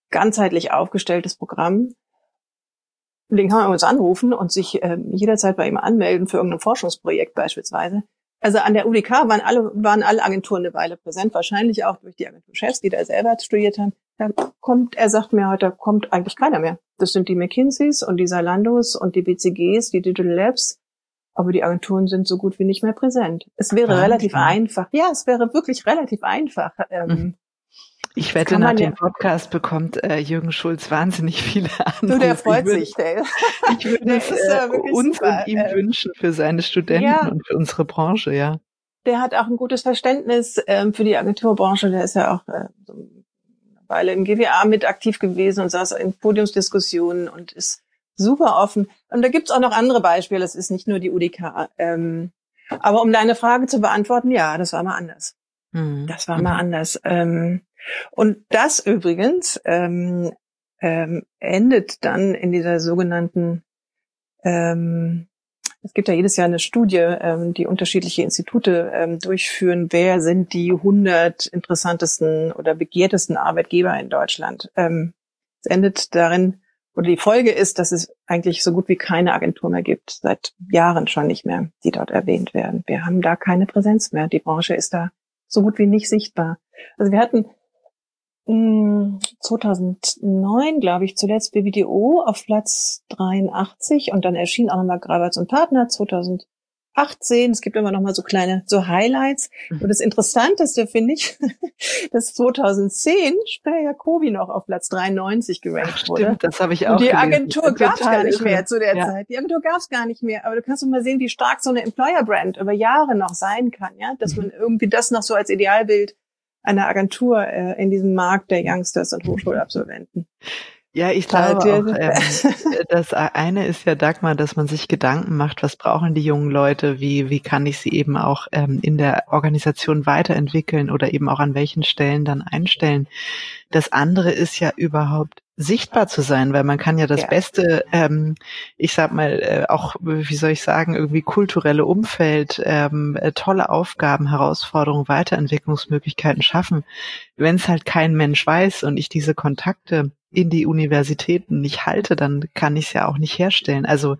ganzheitlich aufgestelltes Programm. Den kann man uns anrufen und sich äh, jederzeit bei ihm anmelden für irgendein Forschungsprojekt beispielsweise. Also an der U D K waren alle, waren alle Agenturen eine Weile präsent, wahrscheinlich auch durch die Agenturchefs, die da selber studiert haben. Da kommt, er sagt mir heute, kommt eigentlich keiner mehr. Das sind die McKinseys und die Zalandos und die B C Gs, die Digital Labs. Aber die Agenturen sind so gut wie nicht mehr präsent. Es wäre Wahnsinn. relativ einfach. Ja, es wäre wirklich relativ einfach. Ähm, Ich wette, nach dem Podcast bekommt äh, Jürgen Schulz wahnsinnig viele Anrufe. Du, der freut ich sich. Der, ich würde es äh, uns super. und ihm äh, wünschen für seine Studenten ja, und für unsere Branche, ja. Der hat auch ein gutes Verständnis ähm, für die Agenturbranche. Der ist ja auch äh, so eine Weile im G W A mit aktiv gewesen und saß in Podiumsdiskussionen und ist super offen. Und da gibt's auch noch andere Beispiele. Es ist nicht nur die U D K. Ähm, aber um deine Frage zu beantworten, ja, das war mal anders. Mhm. Das war mal mhm. anders. Ähm, Und das übrigens ähm, ähm, endet dann in dieser sogenannten, ähm, es gibt ja jedes Jahr eine Studie, ähm, die unterschiedliche Institute ähm, durchführen, wer sind die hundert interessantesten oder begehrtesten Arbeitgeber in Deutschland. Ähm, es endet darin, oder die Folge ist, dass es eigentlich so gut wie keine Agentur mehr gibt, seit Jahren schon nicht mehr, die dort erwähnt werden. Wir haben da keine Präsenz mehr. Die Branche ist da so gut wie nicht sichtbar. Also wir hatten zweitausendneun, glaube ich, zuletzt B B D O auf Platz dreiundachtzig und dann erschien auch nochmal Grabatz und Partner zweitausendachtzehn. Es gibt immer noch mal so kleine, so Highlights. Mhm. Und das Interessanteste finde ich, dass zweitaudzehn Speyer Jacobi noch auf Platz dreiundneunzig gerankt Ach, wurde. Stimmt, das habe ich auch und die gelesen. Agentur gab es gar nicht irre. mehr zu der ja. Zeit. Die Agentur gab es gar nicht mehr. Aber du kannst doch mal sehen, wie stark so eine Employer-Brand über Jahre noch sein kann, ja, dass mhm. man irgendwie das noch so als Idealbild einer Agentur äh, in diesem Markt der Youngsters und Hochschulabsolventen. Ja, ich glaube auch, ähm, das eine ist ja, Dagmar, dass man sich Gedanken macht, was brauchen die jungen Leute, wie wie kann ich sie eben auch ähm, in der Organisation weiterentwickeln oder eben auch an welchen Stellen dann einstellen. Das andere ist ja überhaupt sichtbar zu sein, weil man kann ja das ja. beste, ähm, ich sag mal, äh, auch, wie soll ich sagen, irgendwie kulturelle Umfeld, ähm, äh, tolle Aufgaben, Herausforderungen, Weiterentwicklungsmöglichkeiten schaffen. Wenn es halt kein Mensch weiß und ich diese Kontakte in die Universitäten nicht halte, dann kann ich es ja auch nicht herstellen. Also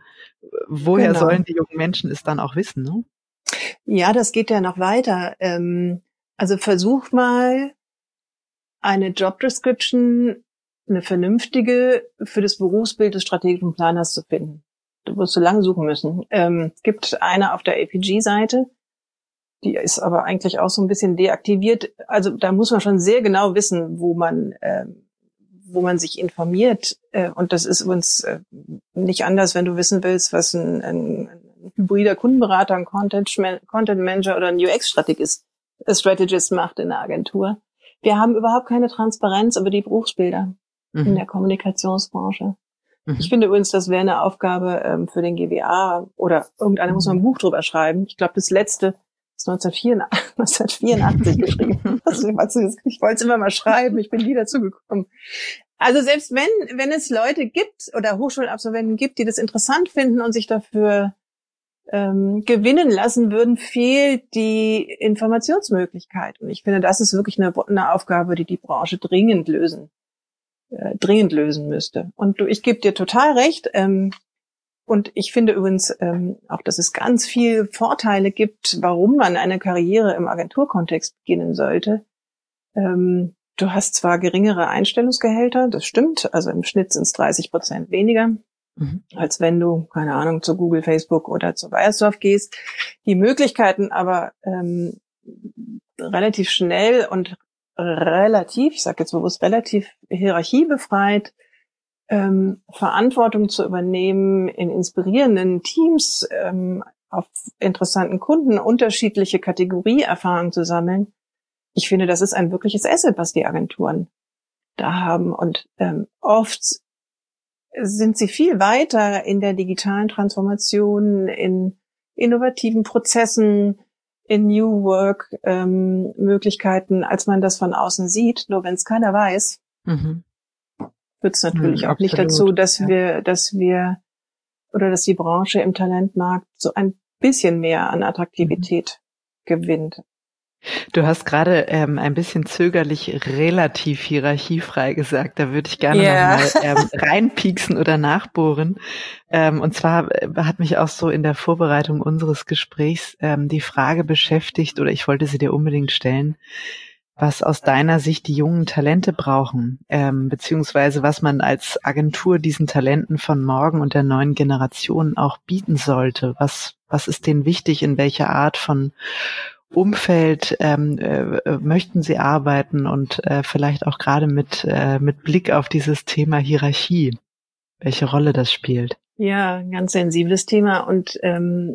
woher genau. sollen die jungen Menschen es dann auch wissen, ne? Ja, das geht ja noch weiter. Ähm, also versuch mal, eine Job Description, eine vernünftige für das Berufsbild des strategischen Planers zu finden. Du wirst so lange suchen müssen. Ähm, es gibt eine auf der A P G-Seite, die ist aber eigentlich auch so ein bisschen deaktiviert. Also da muss man schon sehr genau wissen, wo man ähm, wo man sich informiert. Äh, und das ist uns äh, nicht anders, wenn du wissen willst, was ein, ein, ein hybrider Kundenberater, ein Content, Content Manager oder ein U X-Strategist Strategist macht in der Agentur. Wir haben überhaupt keine Transparenz über die Berufsbilder mhm. in der Kommunikationsbranche. Mhm. Ich finde übrigens, das wäre eine Aufgabe ähm, für den G W A oder irgendeiner mhm. muss mal ein Buch drüber schreiben. Ich glaube, das letzte ist neunzehnhundertvierundachtzig geschrieben. Ich wollte es immer mal schreiben, ich bin nie dazu gekommen. Also selbst wenn wenn es Leute gibt oder Hochschulabsolventen gibt, die das interessant finden und sich dafür ähm, gewinnen lassen würden, fehlt die Informationsmöglichkeit. Und ich finde, das ist wirklich eine, eine Aufgabe, die die Branche dringend lösen, äh, dringend lösen müsste. Und du, ich gebe dir total recht. Ähm, und ich finde übrigens ähm, auch, dass es ganz viel Vorteile gibt, warum man eine Karriere im Agenturkontext beginnen sollte. Ähm, du hast zwar geringere Einstellungsgehälter, das stimmt, also im Schnitt sind es dreißig Prozent weniger, mhm. als wenn du, keine Ahnung, zu Google, Facebook oder zu Bayersdorf gehst. Die Möglichkeiten aber ähm, relativ schnell und relativ, ich sage jetzt bewusst relativ hierarchiebefreit, ähm, Verantwortung zu übernehmen in inspirierenden Teams, ähm, auf interessanten Kunden, unterschiedliche Kategorieerfahrungen zu sammeln. Ich finde, das ist ein wirkliches Asset, was die Agenturen da haben. Und ähm, oft sind sie viel weiter in der digitalen Transformation, in innovativen Prozessen, in New Work ähm, Möglichkeiten, als man das von außen sieht. Nur wenn es keiner weiß, mhm. führt es natürlich mhm, auch nicht dazu, dass ja. wir, dass wir oder dass die Branche im Talentmarkt so ein bisschen mehr an Attraktivität mhm. gewinnt. Du hast gerade ähm, ein bisschen zögerlich relativ hierarchiefrei gesagt. Da würde ich gerne Yeah. nochmal ähm, reinpieksen oder nachbohren. Ähm, und zwar äh, hat mich auch so in der Vorbereitung unseres Gesprächs ähm, die Frage beschäftigt, oder ich wollte sie dir unbedingt stellen, was aus deiner Sicht die jungen Talente brauchen, ähm, beziehungsweise was man als Agentur diesen Talenten von morgen und der neuen Generation auch bieten sollte. Was, was ist denen wichtig, in welcher Art von Umfeld ähm, äh, möchten Sie arbeiten und äh, vielleicht auch gerade mit äh, mit Blick auf dieses Thema Hierarchie, welche Rolle das spielt? Ja, ein ganz sensibles Thema und ähm,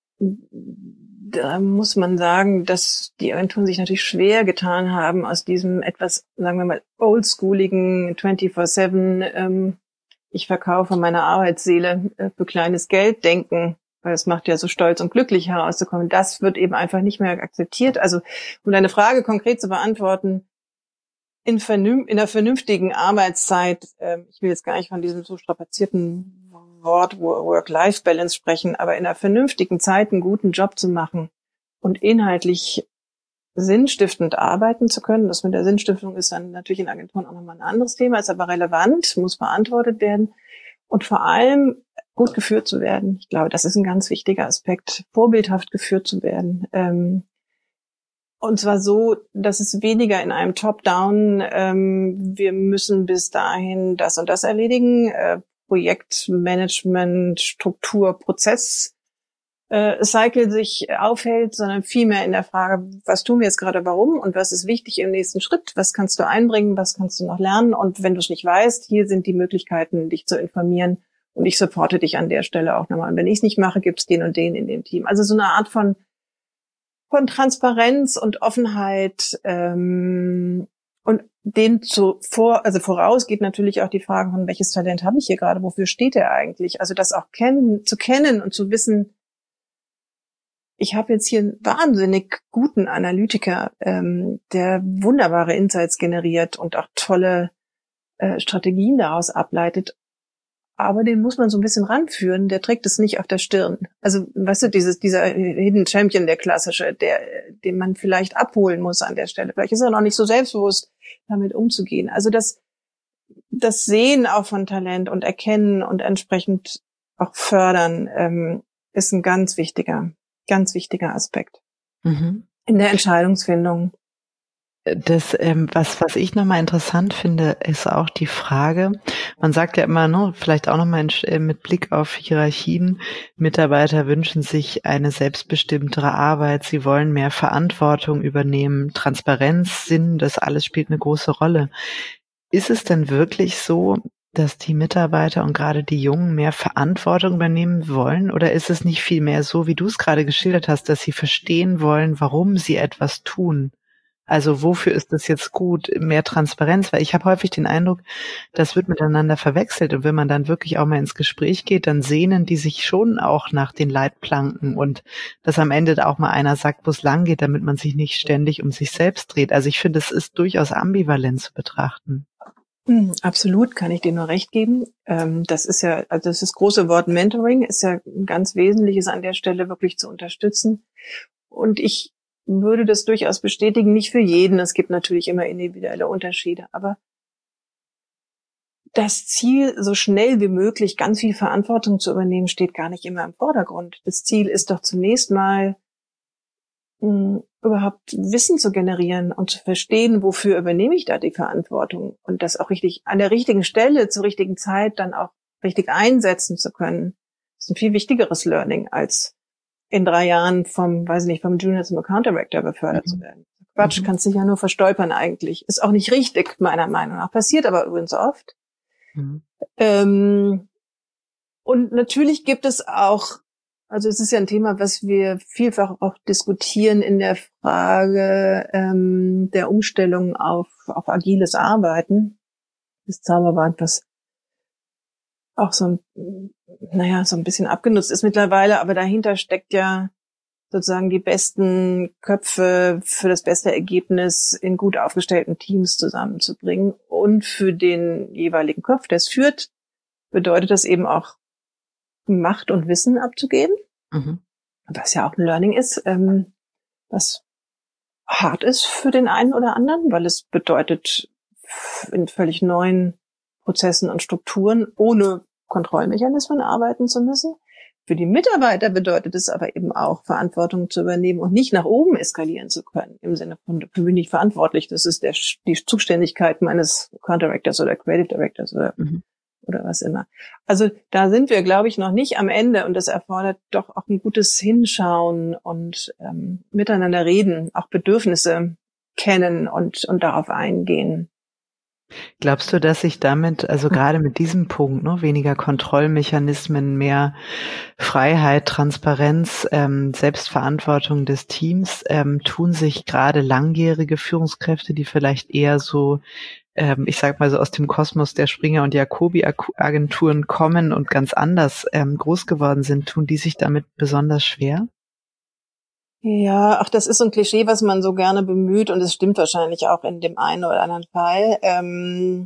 da muss man sagen, dass die Agenturen sich natürlich schwer getan haben, aus diesem etwas, sagen wir mal, oldschooligen vierundzwanzig sieben ähm, ich verkaufe meine Arbeitsseele äh, für kleines Geld denken, weil es macht ja so stolz und glücklich herauszukommen. Das wird eben einfach nicht mehr akzeptiert. Also, um deine Frage konkret zu beantworten, in, vernünf- in einer vernünftigen Arbeitszeit, äh, ich will jetzt gar nicht von diesem so strapazierten Wort Work-Life-Balance sprechen, aber in einer vernünftigen Zeit einen guten Job zu machen und inhaltlich sinnstiftend arbeiten zu können. Das mit der Sinnstiftung ist dann natürlich in Agenturen auch nochmal ein anderes Thema, ist aber relevant, muss beantwortet werden und vor allem gut geführt zu werden. Ich glaube, das ist ein ganz wichtiger Aspekt, vorbildhaft geführt zu werden. Ähm, und zwar so, dass es weniger in einem Top-Down, ähm, wir müssen bis dahin das und das erledigen, äh, Projektmanagement, Struktur, Prozess, äh, Cycle sich aufhält, sondern vielmehr in der Frage, was tun wir jetzt gerade, warum und was ist wichtig im nächsten Schritt, was kannst du einbringen, was kannst du noch lernen und wenn du es nicht weißt, hier sind die Möglichkeiten, dich zu informieren und ich supporte dich an der Stelle auch nochmal. Und wenn ich es nicht mache, gibt es den und den in dem Team. Also so eine Art von von Transparenz und Offenheit ähm, und den zu vor, also voraus geht natürlich auch die Frage von welches Talent habe ich hier gerade, wofür steht er eigentlich? Also das auch kennen, zu kennen und zu wissen, ich habe jetzt hier einen wahnsinnig guten Analytiker, ähm, der wunderbare Insights generiert und auch tolle äh, Strategien daraus ableitet. Aber den muss man so ein bisschen ranführen, der trägt es nicht auf der Stirn. Also, weißt du, dieses, dieser Hidden Champion, der klassische, der, den man vielleicht abholen muss an der Stelle. Vielleicht ist er noch nicht so selbstbewusst, damit umzugehen. Also das, das Sehen auch von Talent und Erkennen und entsprechend auch fördern, ähm, ist ein ganz wichtiger, ganz wichtiger Aspekt mhm. in der Entscheidungsfindung. Das, ähm, was, was ich nochmal interessant finde, ist auch die Frage, man sagt ja immer, ne, vielleicht auch nochmal mit Blick auf Hierarchien, Mitarbeiter wünschen sich eine selbstbestimmtere Arbeit, sie wollen mehr Verantwortung übernehmen, Transparenz, Sinn, das alles spielt eine große Rolle. Ist es denn wirklich so, dass die Mitarbeiter und gerade die Jungen mehr Verantwortung übernehmen wollen? Oder ist es nicht vielmehr so, wie du es gerade geschildert hast, dass sie verstehen wollen, warum sie etwas tun? Also wofür ist das jetzt gut? Mehr Transparenz? Weil ich habe häufig den Eindruck, das wird miteinander verwechselt. Und wenn man dann wirklich auch mal ins Gespräch geht, dann sehnen die sich schon auch nach den Leitplanken und dass am Ende auch mal einer sagt, wo es lang geht, damit man sich nicht ständig um sich selbst dreht. Also ich finde, es ist durchaus ambivalent zu betrachten. Absolut, kann ich dir nur recht geben. Das ist ja, also das, das große Wort Mentoring ist ja ein ganz Wesentliches an der Stelle wirklich zu unterstützen. Und ich würde das durchaus bestätigen, nicht für jeden. Es gibt natürlich immer individuelle Unterschiede, aber das Ziel, so schnell wie möglich ganz viel Verantwortung zu übernehmen, steht gar nicht immer im Vordergrund. Das Ziel ist doch zunächst mal, mh, überhaupt Wissen zu generieren und zu verstehen, wofür übernehme ich da die Verantwortung und das auch richtig an der richtigen Stelle zur richtigen Zeit dann auch richtig einsetzen zu können. Das ist ein viel wichtigeres Learning als in drei Jahren vom, weiß ich nicht, vom Junior zum Account Director befördert mhm. zu werden. Quatsch, mhm. kannst dich ja nur verstolpern eigentlich. Ist auch nicht richtig, meiner Meinung nach. Passiert aber übrigens oft. Mhm. Ähm, und natürlich gibt es auch, also es ist ja ein Thema, was wir vielfach auch diskutieren in der Frage ähm, der Umstellung auf, auf agiles Arbeiten. Das Zauberwort, was auch so ein, naja, so ein bisschen abgenutzt ist mittlerweile, aber dahinter steckt ja sozusagen die besten Köpfe für das beste Ergebnis in gut aufgestellten Teams zusammenzubringen. Und für den jeweiligen Kopf, der es führt, bedeutet das eben auch, Macht und Wissen abzugeben, mhm. was ja auch ein Learning ist, ähm, was hart ist für den einen oder anderen, weil es bedeutet, in völlig neuen Prozessen und Strukturen ohne Kontrollmechanismen arbeiten zu müssen. Für die Mitarbeiter bedeutet es aber eben auch, Verantwortung zu übernehmen und nicht nach oben eskalieren zu können. Im Sinne von, dafür bin ich verantwortlich. Das ist der, die Zuständigkeit meines Account Directors oder Creative Directors oder, mhm. oder was immer. Also da sind wir, glaube ich, noch nicht am Ende. Und das erfordert doch auch ein gutes Hinschauen und ähm, miteinander reden, auch Bedürfnisse kennen und, und darauf eingehen. Glaubst du, dass sich damit, also gerade mit diesem Punkt, ne, weniger Kontrollmechanismen, mehr Freiheit, Transparenz, ähm, Selbstverantwortung des Teams, ähm, tun sich gerade langjährige Führungskräfte, die vielleicht eher so, ähm, ich sag mal so aus dem Kosmos der Springer- und Jacobi-Agenturen kommen und ganz anders ähm, groß geworden sind, tun die sich damit besonders schwer? Ja, ach, das ist so ein Klischee, was man so gerne bemüht und es stimmt wahrscheinlich auch in dem einen oder anderen Fall. Ähm,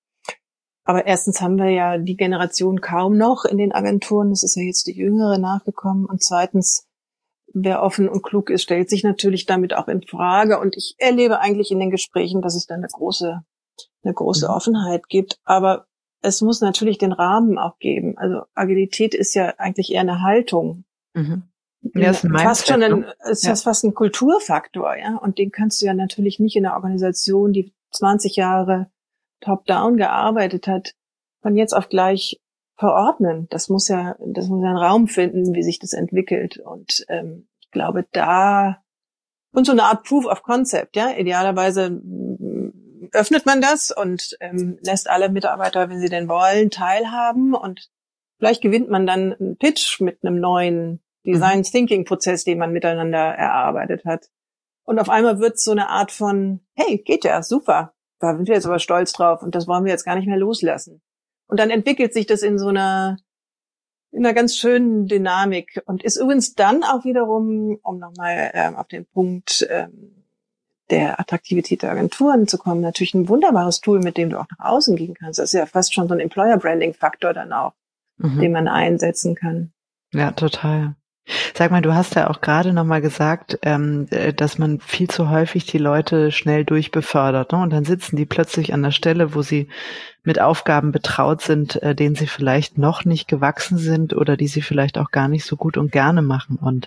aber erstens haben wir ja die Generation kaum noch in den Agenturen. Es ist ja jetzt die Jüngere nachgekommen. Und zweitens, wer offen und klug ist, stellt sich natürlich damit auch in Frage. Und ich erlebe eigentlich in den Gesprächen, dass es da eine große, eine große mhm. Offenheit gibt. Aber es muss natürlich den Rahmen auch geben. Also Agilität ist ja eigentlich eher eine Haltung. Mhm. Ja, ist ein fast schon ein, ist das ja. fast ein Kulturfaktor, ja. Und den kannst du ja natürlich nicht in einer Organisation, die zwanzig Jahre top-down gearbeitet hat, von jetzt auf gleich verordnen. Das muss ja, das muss ja einen Raum finden, wie sich das entwickelt. Und ähm, ich glaube, da und so eine Art Proof of Concept, ja. Idealerweise öffnet man das und ähm, lässt alle Mitarbeiter, wenn sie denn wollen, teilhaben. Und vielleicht gewinnt man dann einen Pitch mit einem neuen Design Thinking Prozess, den man miteinander erarbeitet hat. Und auf einmal wird es so eine Art von, hey, geht ja, super. Da sind wir jetzt aber stolz drauf und das wollen wir jetzt gar nicht mehr loslassen. Und dann entwickelt sich das in so einer, in einer ganz schönen Dynamik und ist übrigens dann auch wiederum, um nochmal ähm, auf den Punkt ähm, der Attraktivität der Agenturen zu kommen, natürlich ein wunderbares Tool, mit dem du auch nach außen gehen kannst. Das ist ja fast schon so ein Employer-Branding-Faktor dann auch, mhm. den man einsetzen kann. Ja, total. Sag mal, du hast ja auch gerade nochmal gesagt, ähm, dass man viel zu häufig die Leute schnell durchbefördert, ne? Und dann sitzen die plötzlich an der Stelle, wo sie mit Aufgaben betraut sind, äh, denen sie vielleicht noch nicht gewachsen sind oder die sie vielleicht auch gar nicht so gut und gerne machen. Und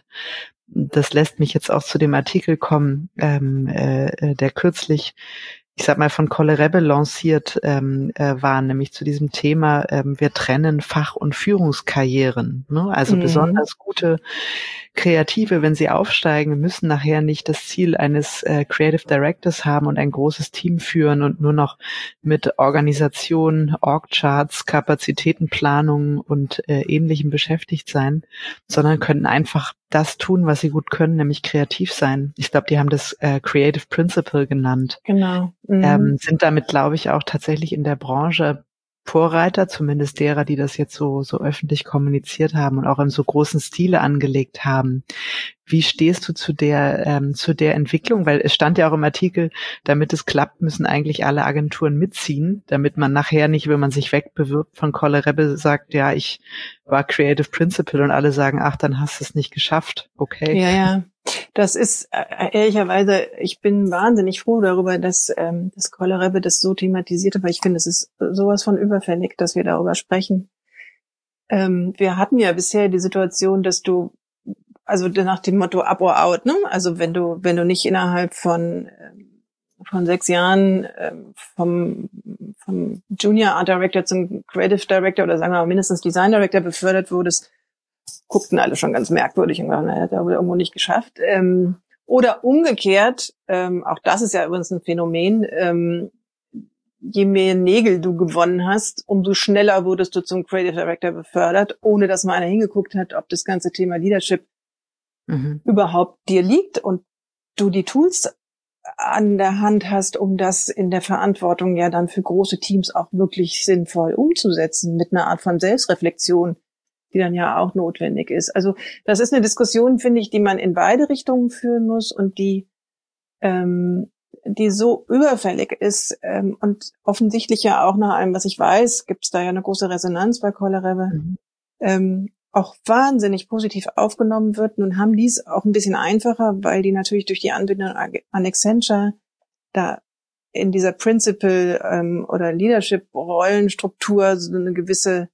das lässt mich jetzt auch zu dem Artikel kommen, ähm, äh, der kürzlich, ich sag mal, von Colle Rebbe lanciert ähm, äh, war, nämlich zu diesem Thema, ähm, wir trennen Fach- und Führungskarrieren. Ne? Also mhm. besonders gute Kreative, wenn sie aufsteigen, müssen nachher nicht das Ziel eines äh, Creative Directors haben und ein großes Team führen und nur noch mit Organisation, Org-Charts, Kapazitätenplanung und äh, Ähnlichem beschäftigt sein, sondern können einfach das tun, was sie gut können, nämlich kreativ sein. Ich glaube, die haben das äh, Creative Principle genannt. Genau. Mhm. Ähm, sind damit, glaube ich, auch tatsächlich in der Branche Vorreiter, zumindest derer, die das jetzt so so öffentlich kommuniziert haben und auch in so großen Stile angelegt haben. Wie stehst du zu der ähm, zu der Entwicklung? Weil es stand ja auch im Artikel, damit es klappt, müssen eigentlich alle Agenturen mitziehen, damit man nachher nicht, wenn man sich wegbewirbt, von Colle Rebbe sagt, ja, ich war Creative Principal und alle sagen, ach, dann hast du es nicht geschafft. Okay. Ja, ja. Das ist äh, ehrlicherweise, ich bin wahnsinnig froh darüber, dass ähm, das Colle Rebbe das so thematisiert hat, weil ich finde, es ist sowas von überfällig, dass wir darüber sprechen. Ähm, wir hatten ja bisher die Situation, dass du, also nach dem Motto up or out, ne? Also wenn du, wenn du nicht innerhalb von von sechs Jahren ähm, vom vom Junior Art Director zum Creative Director oder sagen wir mal mindestens Design Director befördert wurdest, guckten alle schon ganz merkwürdig und gesagt, naja, hat er irgendwo nicht geschafft. Ähm, oder umgekehrt, ähm, auch das ist ja übrigens ein Phänomen, ähm, je mehr Nägel du gewonnen hast, umso schneller wurdest du zum Creative Director befördert, ohne dass mal einer hingeguckt hat, ob das ganze Thema Leadership mhm. überhaupt dir liegt und du die Tools an der Hand hast, um das in der Verantwortung ja dann für große Teams auch wirklich sinnvoll umzusetzen, mit einer Art von Selbstreflexion, die dann ja auch notwendig ist. Also das ist eine Diskussion, finde ich, die man in beide Richtungen führen muss und die ähm, die so überfällig ist ähm, und offensichtlich ja auch nach allem, was ich weiß, gibt es da ja eine große Resonanz bei Colle Rebbe. Mhm. Ähm, auch wahnsinnig positiv aufgenommen wird. Nun haben die es auch ein bisschen einfacher, weil die natürlich durch die Anbindung an Accenture da in dieser Principal ähm, oder Leadership-Rollenstruktur so eine gewisse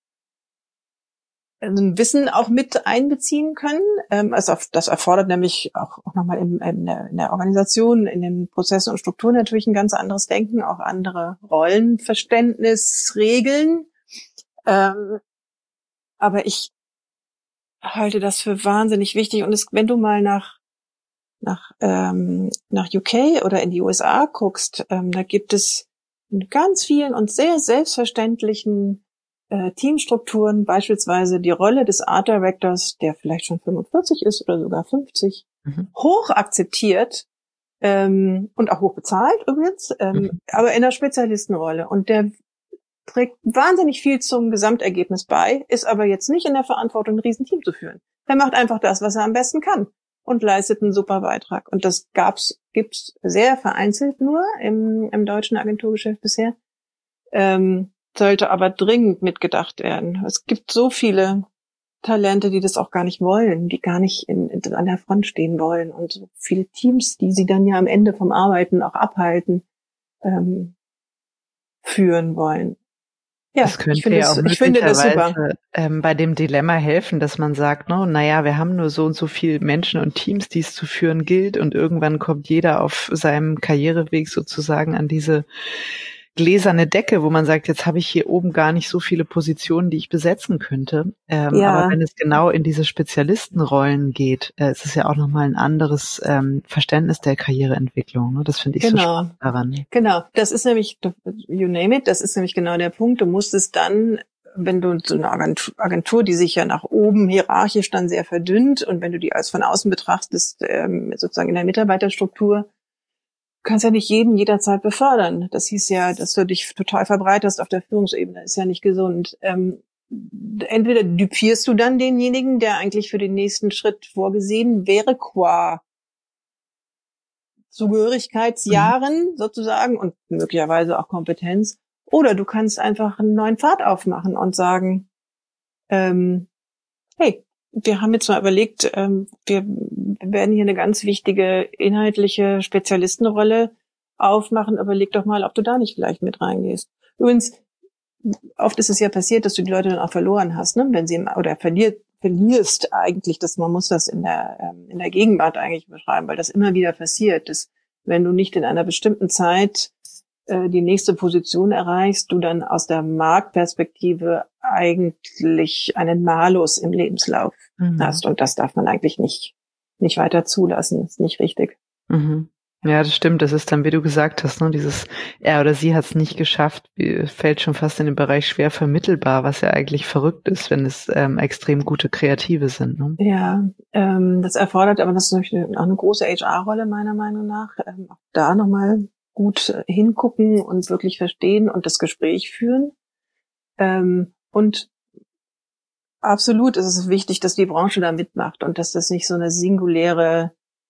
ein Wissen auch mit einbeziehen können. Ähm, also das erfordert nämlich auch, auch nochmal in, in, der, in der Organisation, in den Prozessen und Strukturen natürlich ein ganz anderes Denken, auch andere Rollenverständnis, Regeln. Ähm, aber ich halte das für wahnsinnig wichtig. Und es, wenn du mal nach nach ähm, nach U K oder in die U S A guckst, ähm, da gibt es in ganz vielen und sehr selbstverständlichen äh, Teamstrukturen, beispielsweise die Rolle des Art Directors, der vielleicht schon fünfundvierzig ist oder sogar fünfzig, mhm. hoch akzeptiert ähm, und auch hoch bezahlt übrigens, ähm, mhm. aber in der Spezialistenrolle. Und der trägt wahnsinnig viel zum Gesamtergebnis bei, ist aber jetzt nicht in der Verantwortung, ein Riesenteam zu führen. Er macht einfach das, was er am besten kann und leistet einen super Beitrag. Und das gab's, gibt's sehr vereinzelt nur im, im deutschen Agenturgeschäft bisher. Ähm, sollte aber dringend mitgedacht werden. Es gibt so viele Talente, die das auch gar nicht wollen, die gar nicht in, in, an der Front stehen wollen und so viele Teams, die sie dann ja am Ende vom Arbeiten auch abhalten, ähm, führen wollen. Ja, das könnte ich finde, ja das, auch ich finde das super. Ähm, bei dem Dilemma helfen, dass man sagt, no, naja, wir haben nur so und so viele Menschen und Teams, die es zu führen gilt, und irgendwann kommt jeder auf seinem Karriereweg sozusagen an diese gläserne Decke, wo man sagt, jetzt habe ich hier oben gar nicht so viele Positionen, die ich besetzen könnte. Ähm, ja. Aber wenn es genau in diese Spezialistenrollen geht, äh, ist es ja auch nochmal ein anderes ähm, Verständnis der Karriereentwicklung. Ne? Das finde ich genau. so spannend daran. Genau, das ist nämlich, you name it, das ist nämlich genau der Punkt. Du musst es dann, wenn du so eine Agentur, Agentur, die sich ja nach oben hierarchisch dann sehr verdünnt, und wenn du die als von außen betrachtest, ähm, sozusagen in der Mitarbeiterstruktur, du kannst ja nicht jeden jederzeit befördern. Das hieß ja, dass du dich total verbreiterst auf der Führungsebene. Das ist ja nicht gesund. Ähm, entweder dupierst du dann denjenigen, der eigentlich für den nächsten Schritt vorgesehen wäre, qua Zugehörigkeitsjahren mhm. sozusagen und möglicherweise auch Kompetenz. Oder du kannst einfach einen neuen Pfad aufmachen und sagen, ähm, hey, wir haben jetzt mal überlegt, ähm, wir werden hier eine ganz wichtige inhaltliche Spezialistenrolle aufmachen. Überleg doch mal, ob du da nicht vielleicht mit reingehst. Übrigens, oft ist es ja passiert, dass du die Leute dann auch verloren hast, ne? Wenn sie oder verliert, verlierst eigentlich, dass man muss das in der ähm, in der Gegenwart eigentlich beschreiben, weil das immer wieder passiert, dass wenn du nicht in einer bestimmten Zeit äh, die nächste Position erreichst, du dann aus der Marktperspektive eigentlich einen Malus im Lebenslauf mhm. hast, und das darf man eigentlich nicht nicht weiter zulassen, ist nicht richtig. Mhm. Ja, das stimmt. Das ist dann, wie du gesagt hast, ne, dieses er oder sie hat es nicht geschafft, fällt schon fast in den Bereich schwer vermittelbar, was ja eigentlich verrückt ist, wenn es ähm, extrem gute Kreative sind. Ne? Ja, ähm, das erfordert, aber das ist natürlich auch eine große H R-Rolle meiner Meinung nach. Ähm, auch da nochmal gut hingucken und wirklich verstehen und das Gespräch führen. Ähm, und absolut ist es wichtig, dass die Branche da mitmacht und dass das nicht so eine singuläre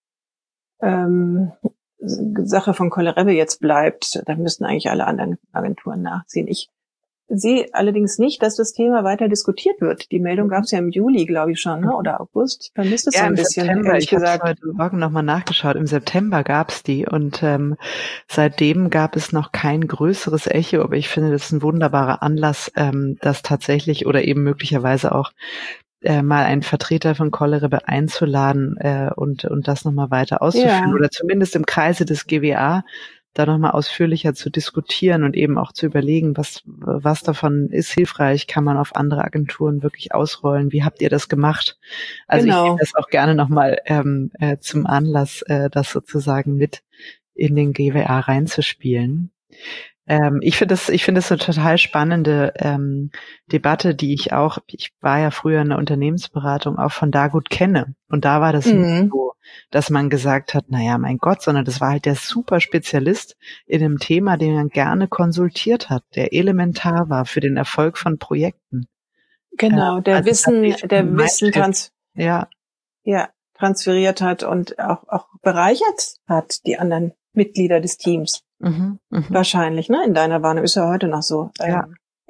ähm, Sache von Kohlrabi jetzt bleibt. Da müssten eigentlich alle anderen Agenturen nachziehen. Ich sehe allerdings nicht, dass das Thema weiter diskutiert wird. Die Meldung gab es ja im Juli, glaube ich schon, ne? Oder August. Vermisst es ja, so ein im bisschen, September. ehrlich ich gesagt. Ich habe heute Morgen nochmal nachgeschaut. Im September gab es die, und ähm, seitdem gab es noch kein größeres Echo. Aber ich finde, das ist ein wunderbarer Anlass, ähm, das tatsächlich oder eben möglicherweise auch äh, mal einen Vertreter von Kohlrabi einzuladen äh, und und das nochmal weiter auszuführen, ja. Oder zumindest im Kreise des G W A da nochmal ausführlicher zu diskutieren und eben auch zu überlegen, was was davon ist hilfreich, kann man auf andere Agenturen wirklich ausrollen, wie habt ihr das gemacht? Also genau. Ich nehme das auch gerne nochmal ähm, äh, zum Anlass, äh, das sozusagen mit in den G W A reinzuspielen. Ähm, ich finde das, ich finde das eine total spannende ähm, Debatte, die ich auch, ich war ja früher in der Unternehmensberatung, auch von da gut kenne. Und da war das mhm. nicht so, dass man gesagt hat, naja, mein Gott, sondern das war halt der super Spezialist in einem Thema, den man gerne konsultiert hat, der elementar war für den Erfolg von Projekten. Genau, der also Wissen, der Wissen trans ja. ja, transferiert hat und auch, auch bereichert hat, die anderen Mitglieder des Teams. Mhm, mh. Wahrscheinlich, ne? In deiner Wahrnehmung ist ja heute noch so. Ja. Ähm,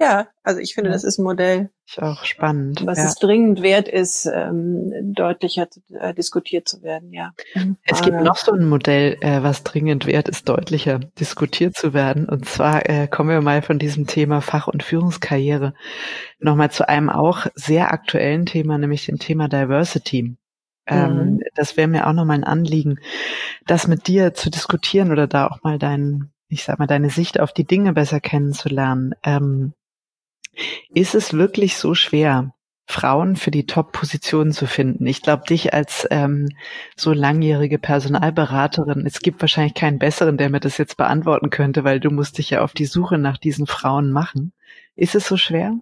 Ja, also ich finde, Ja. das ist ein Modell, Ist auch spannend. was ja. es dringend wert ist, ähm, deutlicher äh, diskutiert zu werden, ja. Es gibt noch so ein Modell, äh, was dringend wert ist, deutlicher diskutiert zu werden. Und zwar äh, kommen wir mal von diesem Thema Fach- und Führungskarriere nochmal zu einem auch sehr aktuellen Thema, nämlich dem Thema Diversity. Ähm, Mhm. Das wäre mir auch nochmal ein Anliegen, das mit dir zu diskutieren oder da auch mal dein, ich sag mal, deine Sicht auf die Dinge besser kennenzulernen. Ähm, ist es wirklich so schwer, Frauen für die Top-Positionen zu finden? Ich glaube, dich als ähm, so langjährige Personalberaterin, es gibt wahrscheinlich keinen besseren, der mir das jetzt beantworten könnte, weil du musst dich ja auf die Suche nach diesen Frauen machen. Ist es so schwer?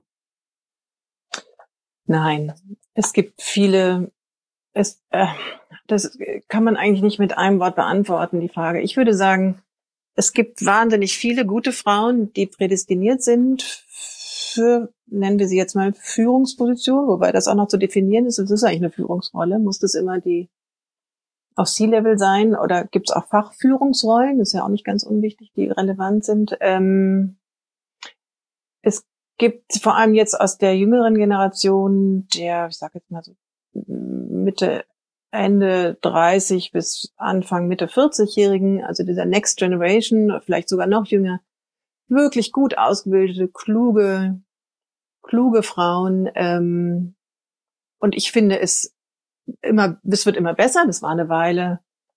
Nein, es gibt viele, es, äh, das kann man eigentlich nicht mit einem Wort beantworten, die Frage. Ich würde sagen, es gibt wahnsinnig viele gute Frauen, die prädestiniert sind für, nennen wir sie jetzt mal Führungsposition, wobei das auch noch zu definieren ist. Es ist eigentlich eine Führungsrolle. Muss das immer die auf C-Level sein oder gibt es auch Fachführungsrollen? Das ist ja auch nicht ganz unwichtig, die relevant sind. Ähm, es gibt vor allem jetzt aus der jüngeren Generation, der, ich sage jetzt mal so Mitte, Ende dreißig bis Anfang Mitte vierzig-Jährigen, also dieser Next Generation, vielleicht sogar noch jünger, wirklich gut ausgebildete, kluge, kluge Frauen. Ähm, und ich finde es immer, es wird immer besser. Das war eine Weile,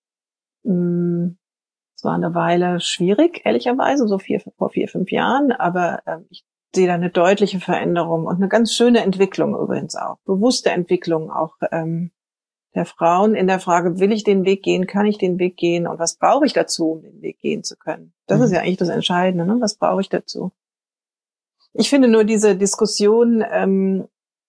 mh, es war eine Weile schwierig, ehrlicherweise, so vier, vor vier, fünf Jahren. Aber ähm, ich sehe da eine deutliche Veränderung und eine ganz schöne Entwicklung übrigens auch, bewusste Entwicklung auch ähm, der Frauen in der Frage, will ich den Weg gehen, kann ich den Weg gehen und was brauche ich dazu, um den Weg gehen zu können? Das mhm. ist ja eigentlich das Entscheidende, ne? Was brauche ich dazu? Ich finde nur diese Diskussion, ähm,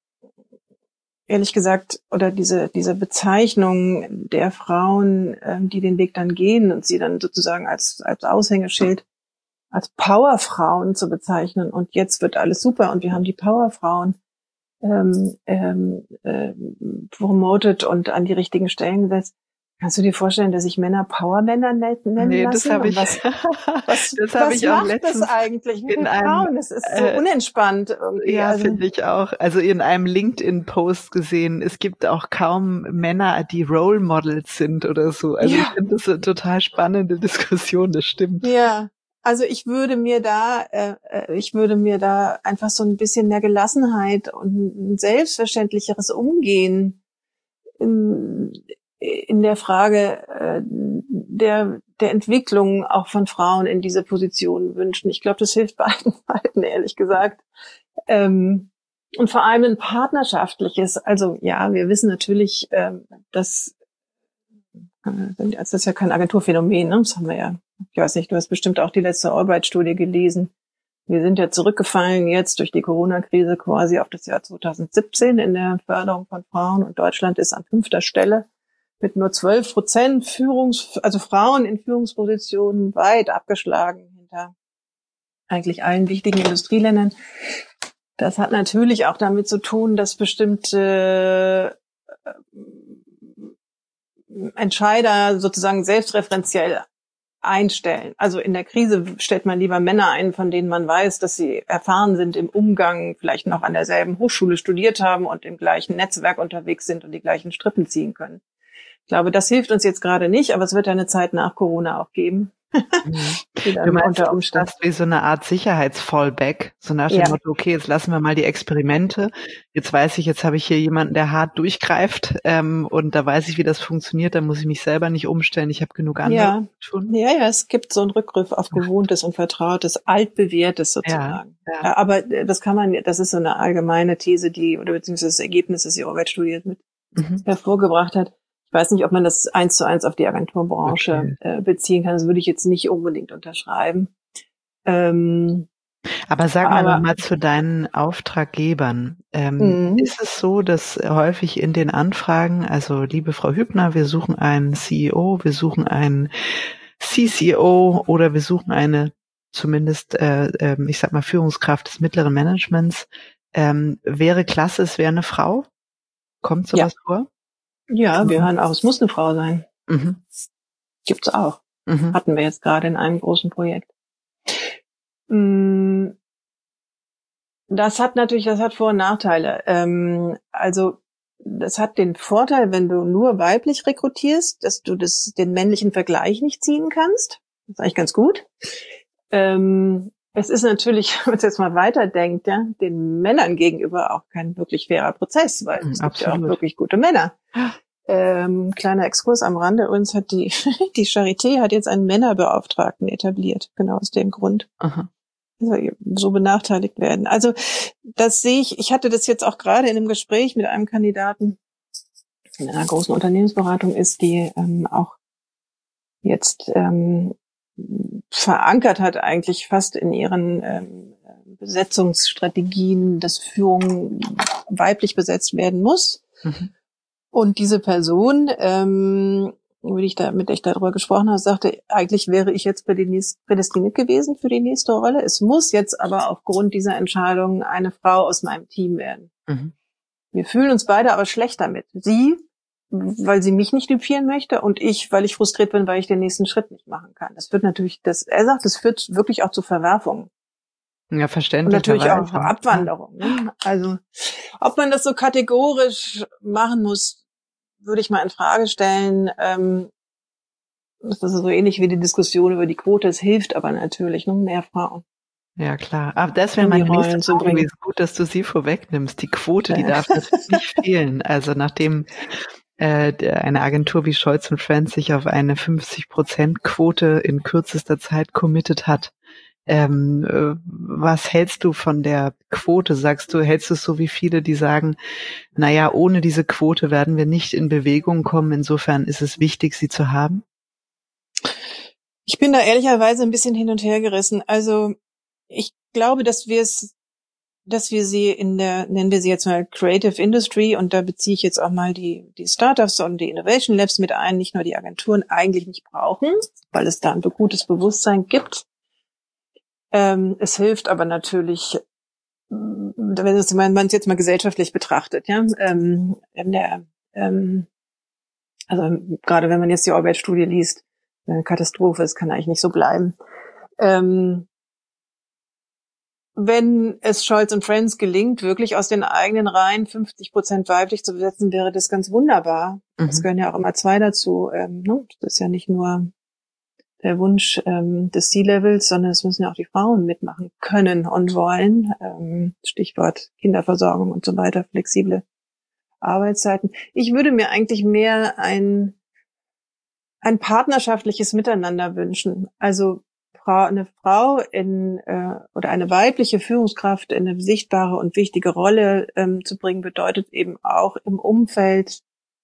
ehrlich gesagt, oder diese diese Bezeichnung der Frauen, ähm, die den Weg dann gehen und sie dann sozusagen als als Aushängeschild, als Powerfrauen zu bezeichnen und jetzt wird alles super und wir haben die Powerfrauen ähm, ähm, äh, promotet und an die richtigen Stellen gesetzt. Kannst du dir vorstellen, dass sich Männer Powermänner nennen nee, lassen? Das habe ich. Was, was, das hab was ich auch macht das eigentlich mit den Frauen? Es ist so äh, unentspannt irgendwie. Ja, also, finde ich auch. Also in einem LinkedIn-Post gesehen, es gibt auch kaum Männer, die Role Models sind oder so. Also ja. Ich finde das eine total spannende Diskussion, das stimmt. Ja. Also ich würde mir da, äh, ich würde mir da einfach so ein bisschen mehr Gelassenheit und ein selbstverständlicheres Umgehen in, in der Frage äh, der der Entwicklung auch von Frauen in diese Position wünschen. Ich glaube, das hilft beiden Seiten, ehrlich gesagt. Ähm, und vor allem ein partnerschaftliches. Also ja, wir wissen natürlich, ähm, dass äh, das ist ja kein Agenturphänomen, ne? Das haben wir ja. Ich weiß nicht, du hast bestimmt auch die letzte Albright-Studie gelesen. Wir sind ja zurückgefallen jetzt durch die Corona-Krise quasi auf das Jahr zwanzig siebzehn in der Förderung von Frauen und Deutschland ist an fünfter Stelle mit nur zwölf Prozent Führungs, also Frauen in Führungspositionen weit abgeschlagen hinter eigentlich allen wichtigen Industrieländern. Das hat natürlich auch damit zu tun, dass bestimmte Entscheider sozusagen selbstreferenziell einstellen. Also in der Krise stellt man lieber Männer ein, von denen man weiß, dass sie erfahren sind im Umgang, vielleicht noch an derselben Hochschule studiert haben und im gleichen Netzwerk unterwegs sind und die gleichen Strippen ziehen können. Ich glaube, das hilft uns jetzt gerade nicht, aber es wird ja eine Zeit nach Corona auch geben. Du meinst, unter Umständen wie so eine Art Sicherheitsfallback, so nach dem ja. Motto, okay, jetzt lassen wir mal die Experimente. Jetzt weiß ich, jetzt habe ich hier jemanden, der hart durchgreift ähm, und da weiß ich, wie das funktioniert. Da muss ich mich selber nicht umstellen. Ich habe genug andere ja. schon. Ja, ja, es gibt so einen Rückgriff auf Gewohntes und Vertrautes, Altbewährtes sozusagen. Ja, ja. Aber das kann man, das ist so eine allgemeine These, die oder beziehungsweise das Ergebnis, das die Arbeit-Studie mit mhm. hervorgebracht hat. Ich weiß nicht, ob man das eins zu eins auf die Agenturbranche okay. äh, beziehen kann. Das würde ich jetzt nicht unbedingt unterschreiben. Ähm, aber sag mal nochmal zu deinen Auftraggebern. Ähm, mhm. Ist es so, dass häufig in den Anfragen, also liebe Frau Hübner, wir suchen einen C E O, wir suchen einen C C O oder wir suchen eine zumindest, äh, äh, ich sag mal, Führungskraft des mittleren Managements. Ähm, wäre klasse, es wäre eine Frau? Kommt sowas ja. vor? Ja, wir hören auch, es muss eine Frau sein. Mhm. Gibt's auch. Mhm. Hatten wir jetzt gerade in einem großen Projekt. Das hat natürlich, das hat Vor- und Nachteile. Ähm, also das hat den Vorteil, wenn du nur weiblich rekrutierst, dass du das, den männlichen Vergleich nicht ziehen kannst. Das ist eigentlich ganz gut. Ähm, es ist natürlich, wenn man jetzt mal weiterdenkt, ja, den Männern gegenüber auch kein wirklich fairer Prozess, weil es gibt ja auch wirklich gute Männer. Ähm, kleiner Exkurs am Rande, uns hat die, die Charité hat jetzt einen Männerbeauftragten etabliert, genau aus dem Grund. Aha. So benachteiligt werden. Also das sehe ich, ich hatte das jetzt auch gerade in einem Gespräch mit einem Kandidaten in einer großen Unternehmensberatung ist, die ähm, auch jetzt ähm, verankert hat eigentlich fast in ihren ähm, Besetzungsstrategien, dass Führung weiblich besetzt werden muss. Mhm. Und diese Person, ähm, wie ich da, mit der ich darüber gesprochen habe, sagte, eigentlich wäre ich jetzt prädestiniert gewesen für die nächste Rolle. Es muss jetzt aber aufgrund dieser Entscheidung eine Frau aus meinem Team werden. Mhm. Wir fühlen uns beide aber schlecht damit. Sie, weil sie mich nicht typieren möchte, und ich, weil ich frustriert bin, weil ich den nächsten Schritt nicht machen kann. Das wird natürlich, das, er sagt, das führt wirklich auch zu Verwerfungen. Ja, verständlich. Und natürlich auch Abwanderung. Ne? Also, ob man das so kategorisch machen muss, würde ich mal in Frage stellen. Ähm, das ist so ähnlich wie die Diskussion über die Quote. Es hilft aber natürlich, noch mehr Frauen. Ja, klar. Aber das wäre meine nächste Frage. Es ist gut, dass du sie vorwegnimmst. Die Quote, die ja. darf natürlich nicht fehlen. Also nachdem äh, eine Agentur wie Scholz und Friends sich auf eine fünfzig Prozent Quote in kürzester Zeit committed hat, Ähm, äh, was hältst du von der Quote? Sagst du, hältst du es so wie viele, die sagen, naja, ohne diese Quote werden wir nicht in Bewegung kommen, insofern ist es wichtig, sie zu haben? Ich bin da ehrlicherweise ein bisschen hin und her gerissen. Also ich glaube, dass wir es, dass wir sie in der, nennen wir sie jetzt mal Creative Industry, und da beziehe ich jetzt auch mal die, die Startups und die Innovation Labs mit ein, nicht nur die Agenturen, eigentlich nicht brauchen, weil es da ein gutes Bewusstsein gibt. Ähm, es hilft aber natürlich, wenn man es jetzt mal gesellschaftlich betrachtet, ja, ähm, in der, ähm, also gerade wenn man jetzt die Orwell-Studie liest, eine Katastrophe, es kann eigentlich nicht so bleiben. Ähm, wenn es Scholz und Friends gelingt, wirklich aus den eigenen Reihen fünfzig Prozent weiblich zu besetzen, wäre das ganz wunderbar. Mhm. Es gehören ja auch immer zwei dazu. Ähm, ne? Das ist ja nicht nur der Wunsch ähm, des C-Levels, sondern es müssen ja auch die Frauen mitmachen können und wollen. Ähm, Stichwort Kinderversorgung und so weiter, flexible Arbeitszeiten. Ich würde mir eigentlich mehr ein ein partnerschaftliches Miteinander wünschen. Also Frau, eine Frau in äh, oder eine weibliche Führungskraft in eine sichtbare und wichtige Rolle ähm, zu bringen, bedeutet eben auch im Umfeld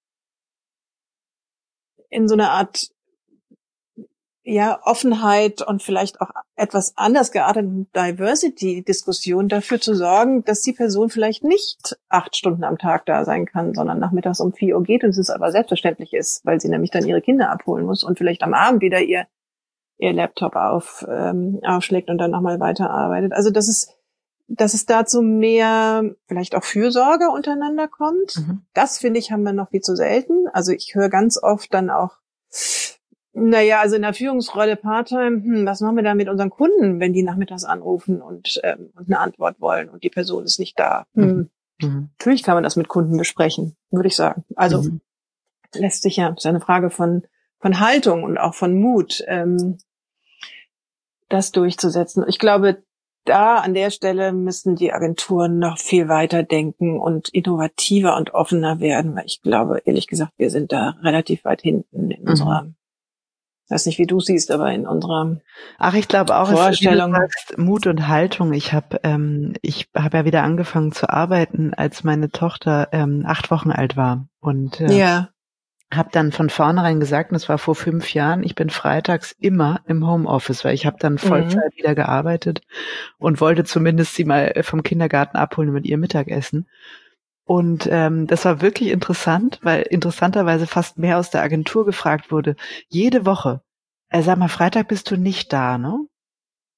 in so einer Art ja, Offenheit und vielleicht auch etwas anders gearteten Diversity-Diskussion dafür zu sorgen, dass die Person vielleicht nicht acht Stunden am Tag da sein kann, sondern nachmittags um vier Uhr geht und es aber selbstverständlich ist, weil sie nämlich dann ihre Kinder abholen muss und vielleicht am Abend wieder ihr ihr Laptop auf ähm, aufschlägt und dann nochmal weiterarbeitet. Also dass es, dass es dazu mehr vielleicht auch Fürsorge untereinander kommt. Mhm. Das, finde ich, haben wir noch viel zu selten. Also ich höre ganz oft dann auch, naja, also in der Führungsrolle Part-Time, hm, was machen wir da mit unseren Kunden, wenn die nachmittags anrufen und, ähm, und eine Antwort wollen und die Person ist nicht da? Hm. Mhm. Natürlich kann man das mit Kunden besprechen, würde ich sagen. Also mhm. lässt sich ja, ist ja eine Frage von von Haltung und auch von Mut, ähm, das durchzusetzen. Ich glaube, da an der Stelle müssen die Agenturen noch viel weiter denken und innovativer und offener werden, weil ich glaube, ehrlich gesagt, wir sind da relativ weit hinten in mhm. unserer, ich weiß nicht, wie du siehst, aber in unserer Ach, ich glaube auch, Vorstellung. Es, wie du sagst, Mut und Haltung. Ich habe ähm, ich habe ja wieder angefangen zu arbeiten, als meine Tochter ähm, acht Wochen alt war und äh, ja. habe dann von vornherein gesagt, und das war vor fünf Jahren, ich bin freitags immer im Homeoffice, weil ich habe dann Vollzeit mhm. wieder gearbeitet und wollte zumindest sie mal vom Kindergarten abholen mit ihr Mittagessen. Und ähm, das war wirklich interessant, weil interessanterweise fast mehr aus der Agentur gefragt wurde. Jede Woche, äh, sag mal, Freitag bist du nicht da, ne?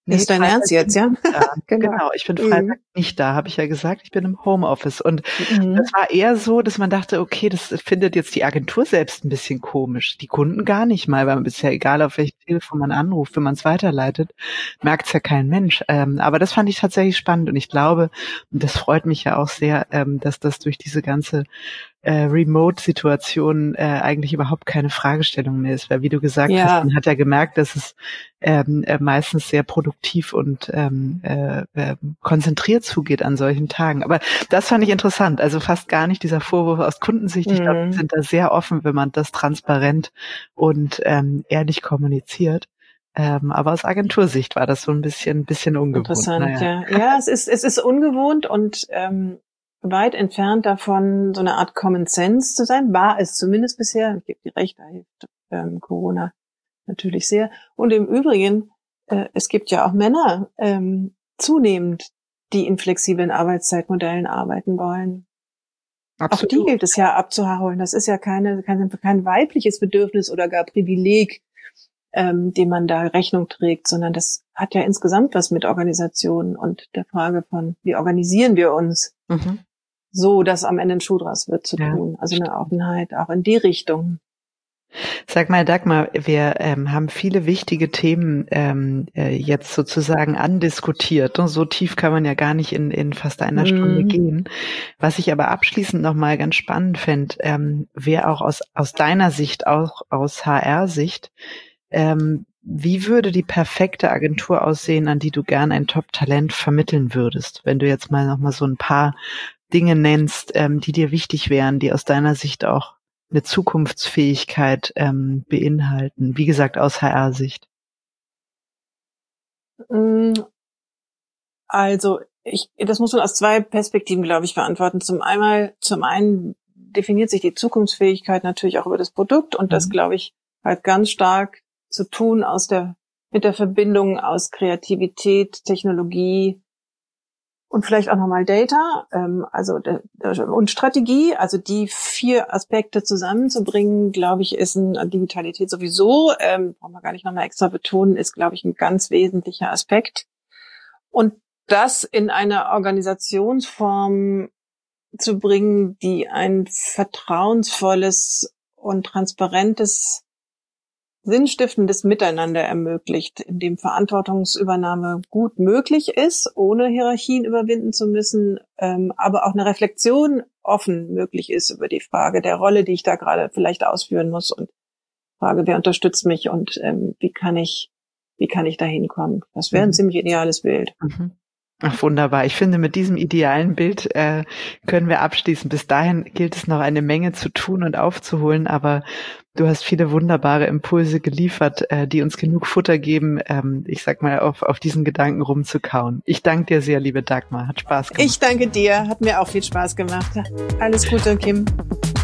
Nee, ist dein Freitag Ernst jetzt, ja? Ja, Genau. genau. Ich bin Freitag Mhm. nicht da, habe ich ja gesagt. Ich bin im Homeoffice. Und Mhm. das war eher so, dass man dachte, okay, das findet jetzt die Agentur selbst ein bisschen komisch. Die Kunden gar nicht mal, weil man ist ja egal, auf welches Telefon man anruft, wenn man es weiterleitet, merkt es ja kein Mensch. Ähm, aber das fand ich tatsächlich spannend. Und ich glaube, und das freut mich ja auch sehr, ähm, dass das durch diese ganze äh, Remote-Situation äh, eigentlich überhaupt keine Fragestellung mehr ist. Weil wie du gesagt Ja. hast, man hat ja gemerkt, dass es ähm, äh, meistens sehr produktiv und ähm, äh, äh, konzentriert zugeht an solchen Tagen. Aber das fand ich interessant. Also fast gar nicht dieser Vorwurf aus Kundensicht. Ich glaube, wir Mhm. sind da sehr offen, wenn man das transparent und ähm, ehrlich kommuniziert. Ähm, aber aus Agentursicht war das so ein bisschen, bisschen ungewohnt. Interessant, Naja. ja. Ja, es ist, es ist ungewohnt und ähm, weit entfernt davon, so eine Art Common Sense zu sein. War es zumindest bisher. Ich gebe dir recht, da hilft ähm, Corona natürlich sehr. Und im Übrigen, äh, es gibt ja auch Männer ähm, zunehmend, die in flexiblen Arbeitszeitmodellen arbeiten wollen. Absolut. Auch die gilt es ja abzuholen. Das ist ja keine, keine, kein weibliches Bedürfnis oder gar Privileg, ähm, dem man da Rechnung trägt, sondern das hat ja insgesamt was mit Organisationen und der Frage von, wie organisieren wir uns Mhm. so, dass am Ende ein Schuh draus wird, zu Ja, tun. Also stimmt. eine Offenheit auch in die Richtung. Sag mal, Dagmar, wir ähm, haben viele wichtige Themen ähm, äh, jetzt sozusagen andiskutiert. Und so tief kann man ja gar nicht in, in fast einer Stunde Mhm. gehen. Was ich aber abschließend nochmal ganz spannend fände, ähm, wäre auch aus, aus deiner Sicht, auch aus H R-Sicht, ähm, wie würde die perfekte Agentur aussehen, an die du gern ein Top-Talent vermitteln würdest? Wenn du jetzt mal nochmal so ein paar Dinge nennst, ähm, die dir wichtig wären, die aus deiner Sicht auch eine Zukunftsfähigkeit ähm, beinhalten. Wie gesagt, aus H R-Sicht. Also ich, das muss man aus zwei Perspektiven, glaube ich, beantworten. Zum einmal, zum einen definiert sich die Zukunftsfähigkeit natürlich auch über das Produkt und das, Mhm. glaube ich, hat ganz stark zu tun aus der mit der Verbindung aus Kreativität, Technologie und vielleicht auch nochmal Data, ähm, also de, de, und Strategie. Also die vier Aspekte zusammenzubringen, glaube ich, ist ein Digitalität sowieso, ähm, brauchen wir gar nicht nochmal extra betonen, ist, glaube ich, ein ganz wesentlicher Aspekt. Und das in einer Organisationsform zu bringen, die ein vertrauensvolles und transparentes, sinnstiftendes Miteinander ermöglicht, in dem Verantwortungsübernahme gut möglich ist, ohne Hierarchien überwinden zu müssen, ähm, aber auch eine Reflexion offen möglich ist über die Frage der Rolle, die ich da gerade vielleicht ausführen muss und Frage, wer unterstützt mich und ähm, wie kann ich, wie kann ich da hinkommen? Das wäre ein Mhm. ziemlich ideales Bild. Mhm. Ach, wunderbar. Ich finde, mit diesem idealen Bild äh, können wir abschließen. Bis dahin gilt es noch eine Menge zu tun und aufzuholen, aber du hast viele wunderbare Impulse geliefert, äh, die uns genug Futter geben, ähm, ich sag mal, auf, auf diesen Gedanken rumzukauen. Ich danke dir sehr, liebe Dagmar. Hat Spaß gemacht. Ich danke dir. Hat mir auch viel Spaß gemacht. Alles Gute, Kim.